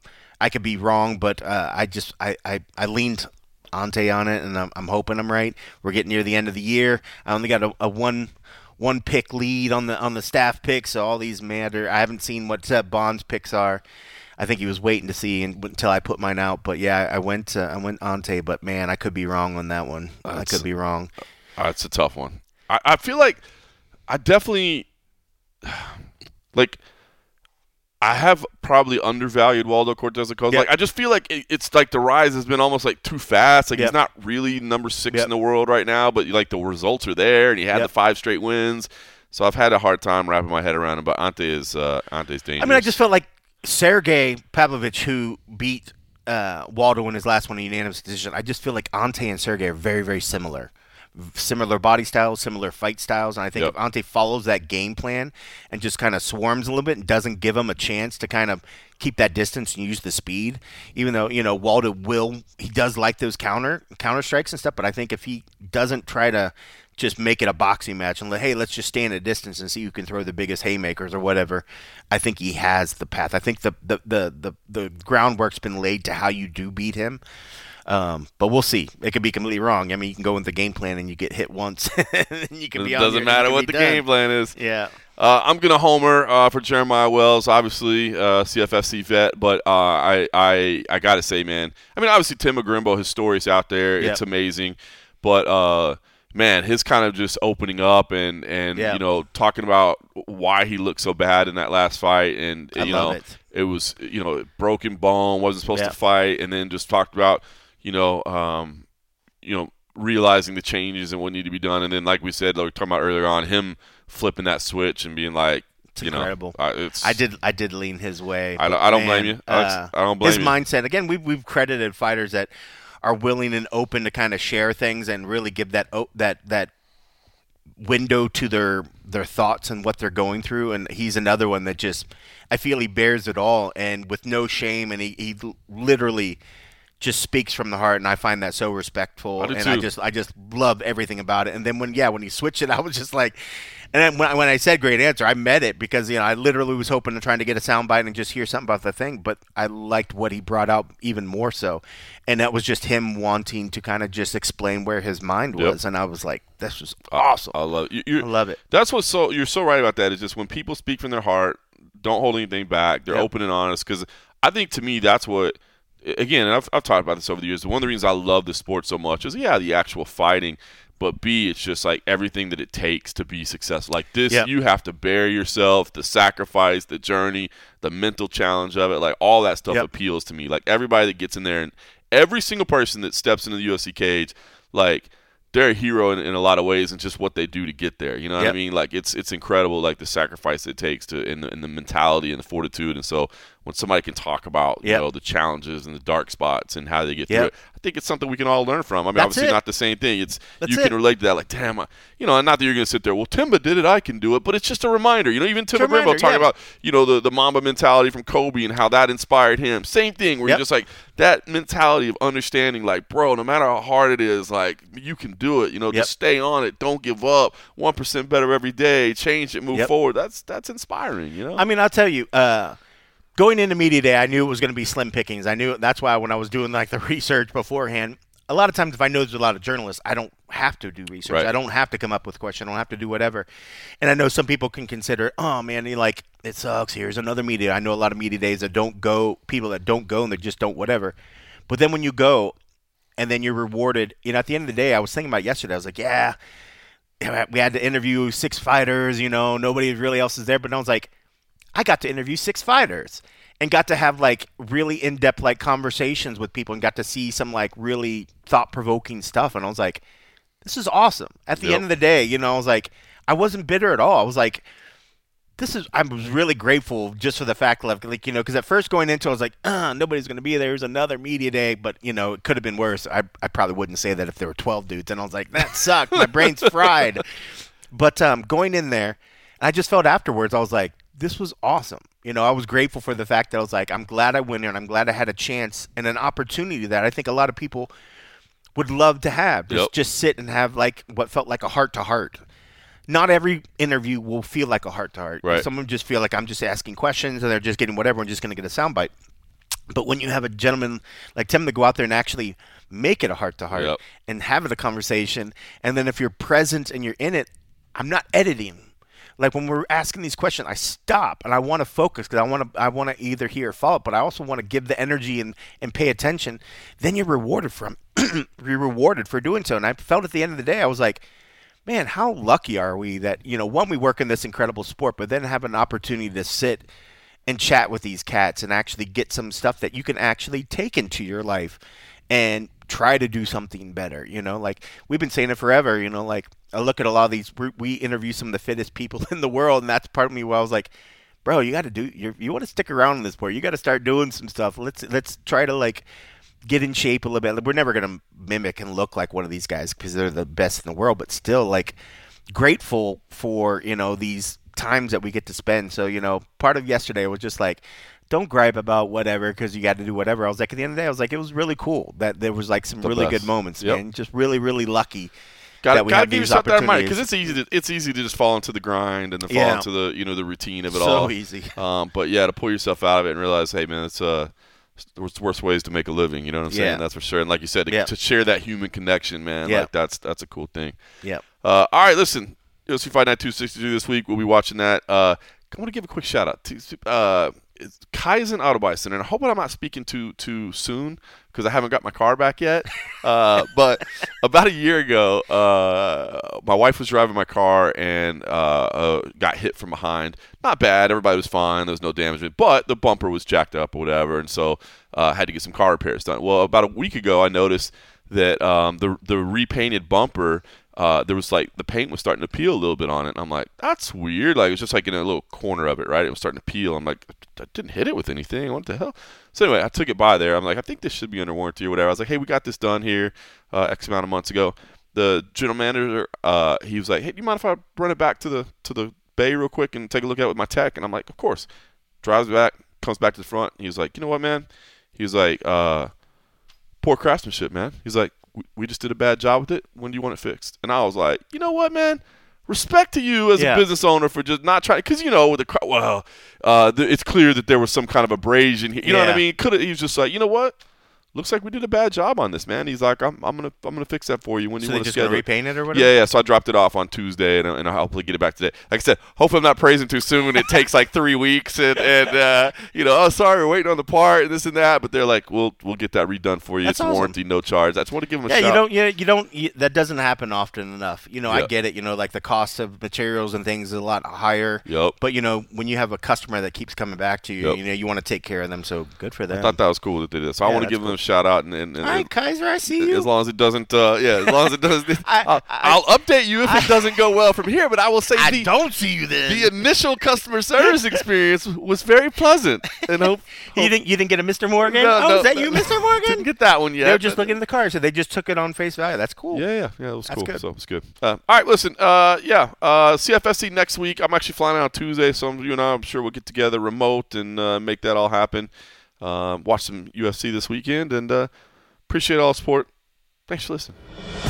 I could be wrong, but I leaned Ante on it, and I'm hoping I'm right. We're getting near the end of the year. I only got a one pick lead on the staff pick, so all these matter. I haven't seen what Bond's picks are. I think he was waiting to see until I put mine out. But yeah, I went Ante, but man, I could be wrong on that one. I could be wrong. It's a tough one. I feel like I definitely like. I have probably undervalued Waldo Cortez Acosta. Yep. Like I just feel like it's like the rise has been almost like too fast. Like he's not really number 6 in the world right now, but like the results are there, and he had the 5 straight wins. So I've had a hard time wrapping my head around him. But Ante's dangerous. I mean, I just felt like Sergey Pavlovich, who beat Waldo in his last one in unanimous decision. I just feel like Ante and Sergey are very, very similar. similar body styles, similar fight styles, and I think Yep. if Ante follows that game plan and just kind of swarms a little bit and doesn't give him a chance to kind of keep that distance and use the speed, even though Waldo he does like those counter strikes and stuff, but I think if he doesn't try to just make it a boxing match and hey, let's just stand at a distance and see who can throw the biggest haymakers or whatever, I think he has the path. I think the groundwork's been laid to how you do beat him. But we'll see. It could be completely wrong. I mean, you can go with the game plan and you get hit once, and you can It be on doesn't matter what the game plan is. Yeah. I'm gonna homer for Jeremiah Wells, obviously CFFC vet, but I gotta say, man. I mean, obviously Tim McGrimbo, his story's out there. Yep. It's amazing, but man, his kind of just opening up and talking about why he looked so bad in that last fight, and I love it. It was broken bone, wasn't supposed to fight, and then just talked about realizing the changes and what need to be done, and then like we said, like we were talking about earlier on, him flipping that switch and being like, It's incredible. I did lean his way. I but don't man, blame you. I don't blame his you. mindset. Again, we've credited fighters that are willing and open to kind of share things and really give that window to their thoughts and what they're going through. And he's another one that just, I feel he bears it all and with no shame, and he literally just speaks from the heart, and I find that so respectful. I do and too. I just love everything about it. And then when he switched it, I was just like, and then when I said great answer, I meant it, because I literally was hoping to trying to get a soundbite and just hear something about the thing, but I liked what he brought out even more so, and that was just him wanting to kind of just explain where his mind was, and I was like, this was awesome. I love it. I love it. That's you're so right about that. It's just when people speak from their heart, don't hold anything back. They're open and honest, because I think to me that's what. Again, and I've talked about this over the years. One of the reasons I love the sport so much is, the actual fighting, but B, it's just like everything that it takes to be successful. Like this, you have to bury yourself, the sacrifice, the journey, the mental challenge of it. Like all that stuff appeals to me. Like everybody that gets in there, and every single person that steps into the UFC cage, like they're a hero in a lot of ways, and just what they do to get there. You know what I mean? Like it's incredible, like the sacrifice it takes to in the mentality and the fortitude. And so when somebody can talk about the challenges and the dark spots and how they get through it, I think it's something we can all learn from. I mean, obviously not the same thing. You can relate to that. Like, damn, and not that you're going to sit there, well, Timba did it, I can do it, but it's just a reminder. Even Tim McGrimbo talking about the Mamba mentality from Kobe and how that inspired him. Same thing, where you're just like that mentality of understanding, like, bro, no matter how hard it is, like you can do it. Just stay on it, don't give up. 1% better every day. Change it, move forward. That's inspiring. I mean, I'll tell you. Going into media day, I knew it was going to be slim pickings. I knew that's why when I was doing like the research beforehand, a lot of times if I know there's a lot of journalists, I don't have to do research. Right. I don't have to come up with questions. I don't have to do whatever. And I know some people can consider, oh man, it sucks. Here's another media. I know a lot of media days that don't go, people that don't go and they just don't whatever. But then when you go and then you're rewarded, at the end of the day, I was thinking about yesterday. I was like, we had to interview 6 fighters, nobody really else is there. But I was like, I got to interview 6 fighters and got to have like really in-depth like conversations with people and got to see some like really thought-provoking stuff. And I was like, this is awesome. At the end of the day, I was like, I wasn't bitter at all. I was like, I was really grateful just for the fact that, because at first going into it, I was like, nobody's going to be there. There's another media day, but, it could have been worse. I probably wouldn't say that if there were 12 dudes. And I was like, that sucked. My brain's fried. But going in there, I just felt afterwards, I was like, this was awesome. I was grateful for the fact that I was like, I'm glad I went here and I'm glad I had a chance and an opportunity that I think a lot of people would love to have. Just sit and have like what felt like a heart-to-heart. Not every interview will feel like a heart-to-heart. Right. Some of them just feel like I'm just asking questions and they're just getting whatever and just going to get a soundbite. But when you have a gentleman like Tim to go out there and actually make it a heart-to-heart and have it a conversation, and then if you're present and you're in it, I'm not editing. Like when we're asking these questions, I stop and I want to focus because I want to either hear or follow, but I also want to give the energy and pay attention. Then you're rewarded for doing so. And I felt at the end of the day, I was like, man, how lucky are we that, one, we work in this incredible sport, but then have an opportunity to sit and chat with these cats and actually get some stuff that you can actually take into your life and try to do something better. Like we've been saying it forever, like I look at a lot of these, we interview some of the fittest people in the world. And that's part of me where I was like, bro, you got to you want to stick around in this sport. You got to start doing some stuff. Let's try to like get in shape a little bit. We're never going to mimic and look like one of these guys because they're the best in the world, but still like grateful for, these times that we get to spend. So, part of yesterday was just like, don't gripe about whatever because you got to do whatever. I was like, at the end of the day, I was like, it was really cool that there was like some really good moments, man. Just really, really lucky. Gotta give yourself that money because it's easy to just fall into the grind and to fall into the the routine of it all. So easy. But to pull yourself out of it and realize, hey man, it's worse ways to make a living. You know what I'm saying? That's for sure. And like you said, to share that human connection, man, like that's a cool thing. Yeah. All right, listen, UFC Fight Night 262 this week. We'll be watching that. I want to give a quick shout out to it's Kaizen Autobison, and I hope I'm not speaking too soon because I haven't got my car back yet. But about a year ago, my wife was driving my car and got hit from behind. Not bad. Everybody was fine. There was no damage, but the bumper was jacked up or whatever, and so I had to get some car repairs done. Well, about a week ago, I noticed that the repainted bumper, there was like the paint was starting to peel a little bit on it. And I'm like, that's weird. Like it was just like in a little corner of it, right? It was starting to peel. I'm like, I didn't hit it with anything. What the hell? So anyway, I took it by there. I'm like, I think this should be under warranty or whatever. I was like, hey, we got this done here X amount of months ago. The general manager, he was like, hey, do you mind if I run it back to the bay real quick and take a look at it with my tech? And I'm like, of course. Drives back, comes back to the front. He was like, you know what, man? He was like, poor craftsmanship, man. He's like, we just did a bad job with it. When do you want it fixed? And I was like, you know what, man? Respect to you as a business owner for just not trying. Because, with it's clear that there was some kind of abrasion here. You know what I mean? He was just like, you know what? Looks like we did a bad job on this, man. He's like, I'm gonna fix that for you when you want to schedule. So they just gonna repaint it or whatever? Yeah. So I dropped it off on Tuesday, and I'll hopefully get it back today. Like I said, hopefully I'm not praising too soon. It takes like 3 weeks, and oh, sorry, we're waiting on the part and this and that. But they're like, we'll get that redone for you. That's it's awesome. Warranty, no charge. I just want to give them a shout. You don't. That doesn't happen often enough. I get it. Like the cost of materials and things is a lot higher. Yep. But when you have a customer that keeps coming back to you, you want to take care of them. So good for them. I thought that was cool that they did. So I want to give them a shout out and all right, Kaiser, I see you. As long as it doesn't, as long as it doesn't, I'll update you if it doesn't go well from here. But I will say I don't see you then. The initial customer service experience was very pleasant. And you didn't get a Mr. Morgan? No, is that you, Mr. Morgan? Didn't get that one yet. They were just looking at the car, so they just took it on face value. That's cool. Yeah, it was cool. Good. So it was good. All right, listen. CFSC next week. I'm actually flying out on Tuesday, so I'm sure we'll get together remote and make that all happen. Watch some UFC this weekend and. Appreciate all the support. Thanks for listening.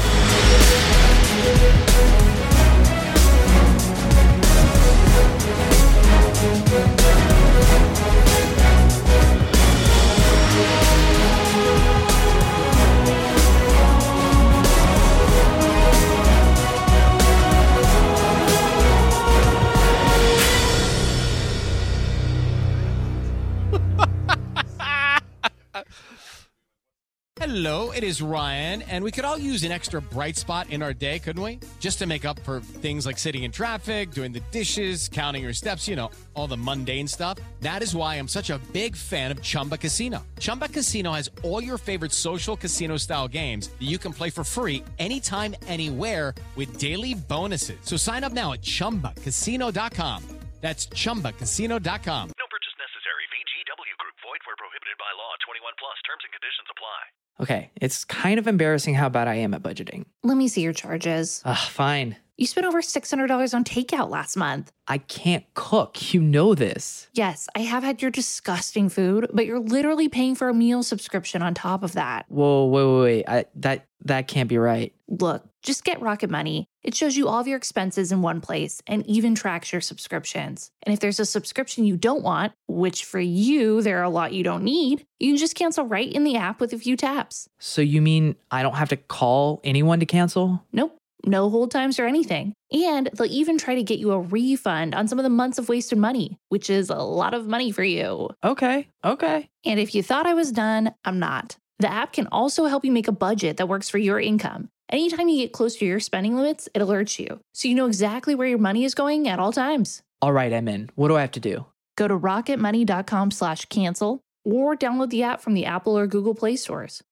Hello, it is Ryan, and we could all use an extra bright spot in our day, couldn't we? Just to make up for things like sitting in traffic, doing the dishes, counting your steps, all the mundane stuff. That is why I'm such a big fan of Chumba Casino. Chumba Casino has all your favorite social casino-style games that you can play for free anytime, anywhere with daily bonuses. So sign up now at ChumbaCasino.com. That's ChumbaCasino.com. No purchase necessary. VGW Group. Void where prohibited by law. 21 plus. Terms and conditions apply. Okay, it's kind of embarrassing how bad I am at budgeting. Let me see your charges. Fine. You spent over $600 on takeout last month. I can't cook. You know this. Yes, I have had your disgusting food, but you're literally paying for a meal subscription on top of that. Whoa, wait. That can't be right. Look, just get Rocket Money. It shows you all of your expenses in one place and even tracks your subscriptions. And if there's a subscription you don't want, which for you, there are a lot you don't need, you can just cancel right in the app with a few taps. So you mean I don't have to call anyone to cancel? Nope. No hold times or anything. And they'll even try to get you a refund on some of the months of wasted money, which is a lot of money for you. Okay. And if you thought I was done, I'm not. The app can also help you make a budget that works for your income. Anytime you get close to your spending limits, it alerts you, so you know exactly where your money is going at all times. All right, I'm in. What do I have to do? Go to rocketmoney.com/cancel or download the app from the Apple or Google Play stores.